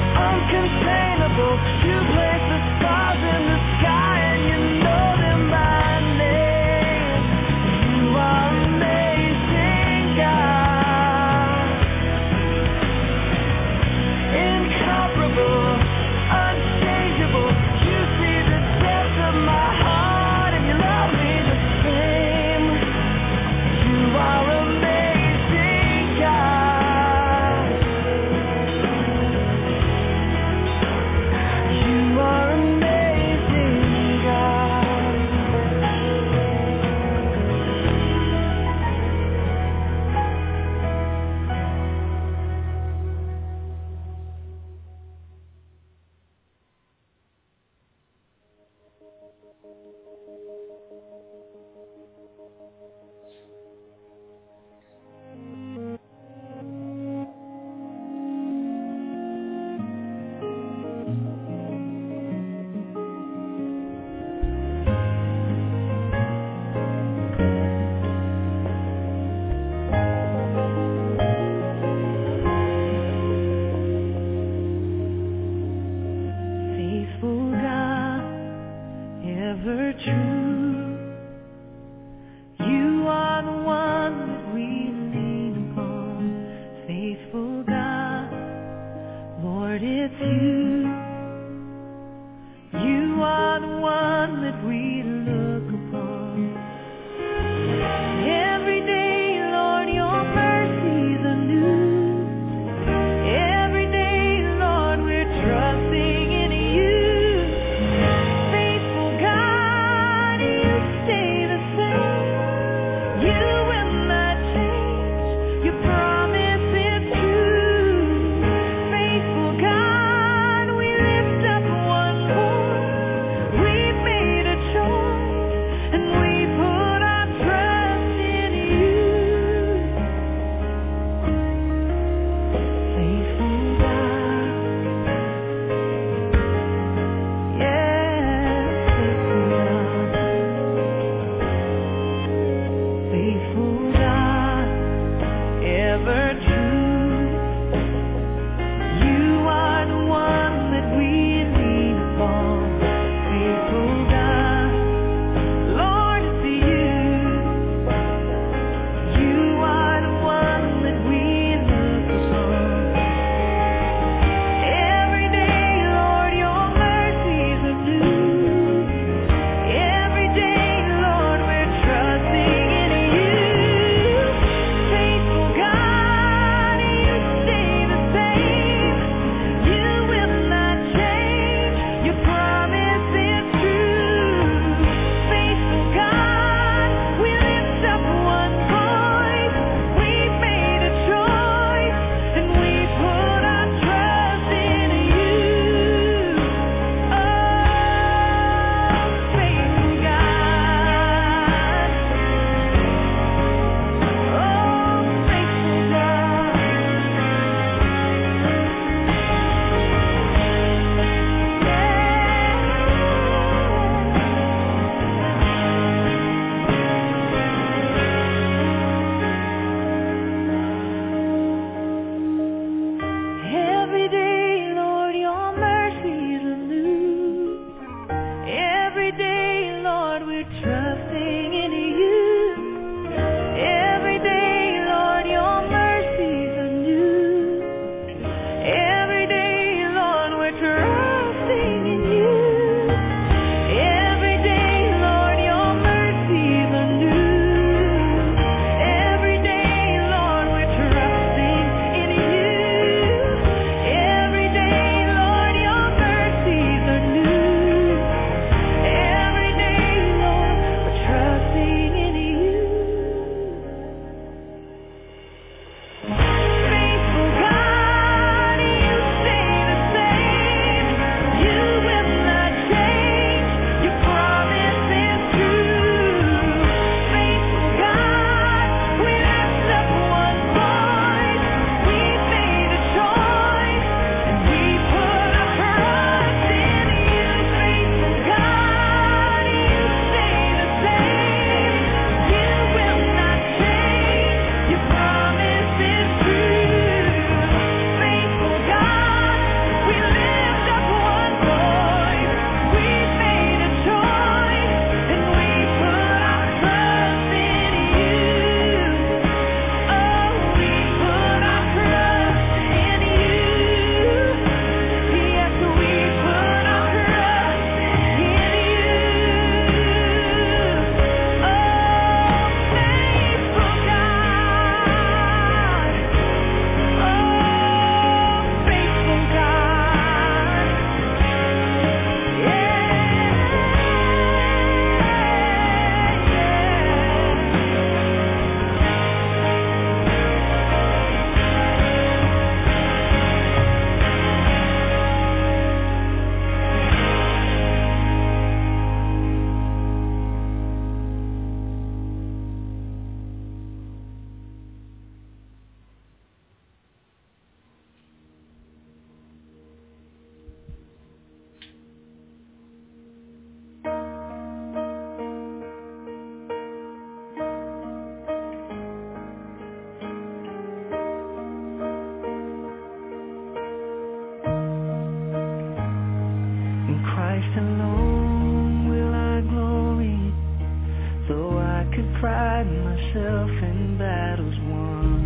enough and battles won.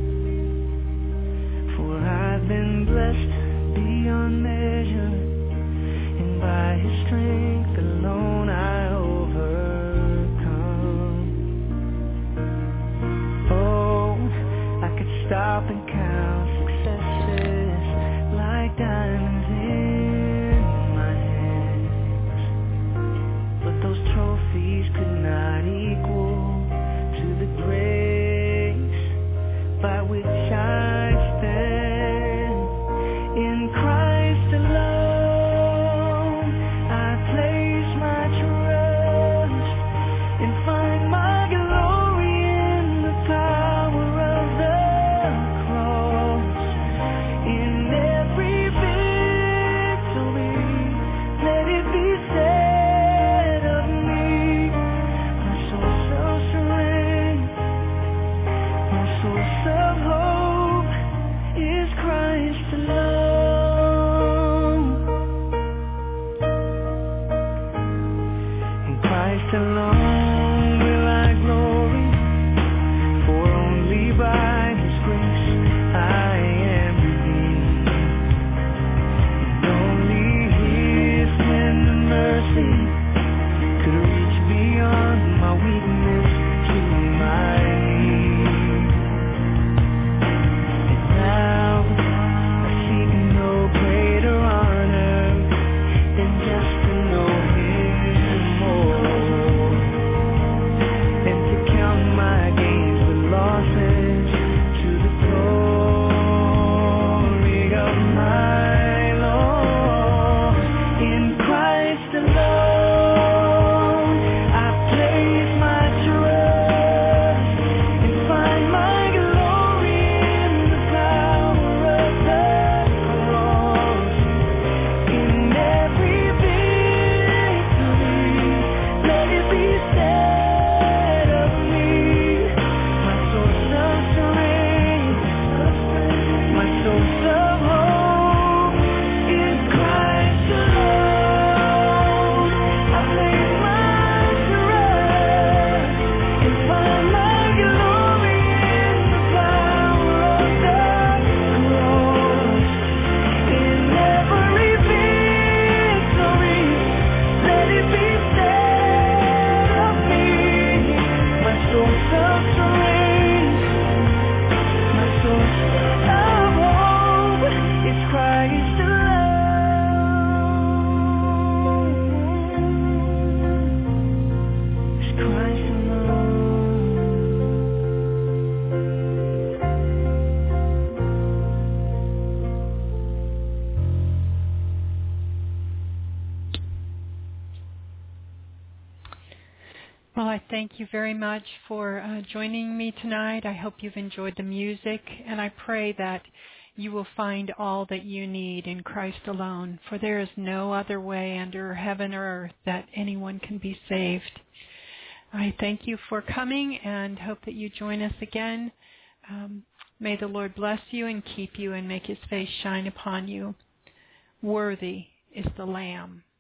For I've been blessed beyond measure, and by His strength alone I overcome. Oh, I could stop and count successes like diamonds in my hands, but those trophies could not equal to the grace by which I stand. In Christ alone I place my trust and find my glory in the power of the cross. In every victory, let it be said of me, my source of strength, my source of hope is Christ alone. In Christ alone will I glory, for only by His grace I am redeemed, and only His tender mercy could reach beyond my weakness to my need. And now I seek no greater honor than just to know Him more, and to count my gains with losses to the glory of my Lord. In Christ alone I place my trust and find my glory in the power of the cross. In every victory, let it be said of me, my source of strength, my source of hope is Christ alone. I place my trust and find my glory in the power of the cross. In every victory, let it be said of me, my source of strength, my source of hope is Christ alone. It's Christ alone. Well, I thank you very much for uh, joining me tonight. I hope you've enjoyed the music, and I pray that you will find all that you need in Christ alone, for there is no other way under heaven or earth that anyone can be saved. I thank you for coming and hope that you join us again. Um, may the Lord bless you and keep you and make His face shine upon you. Worthy is the Lamb.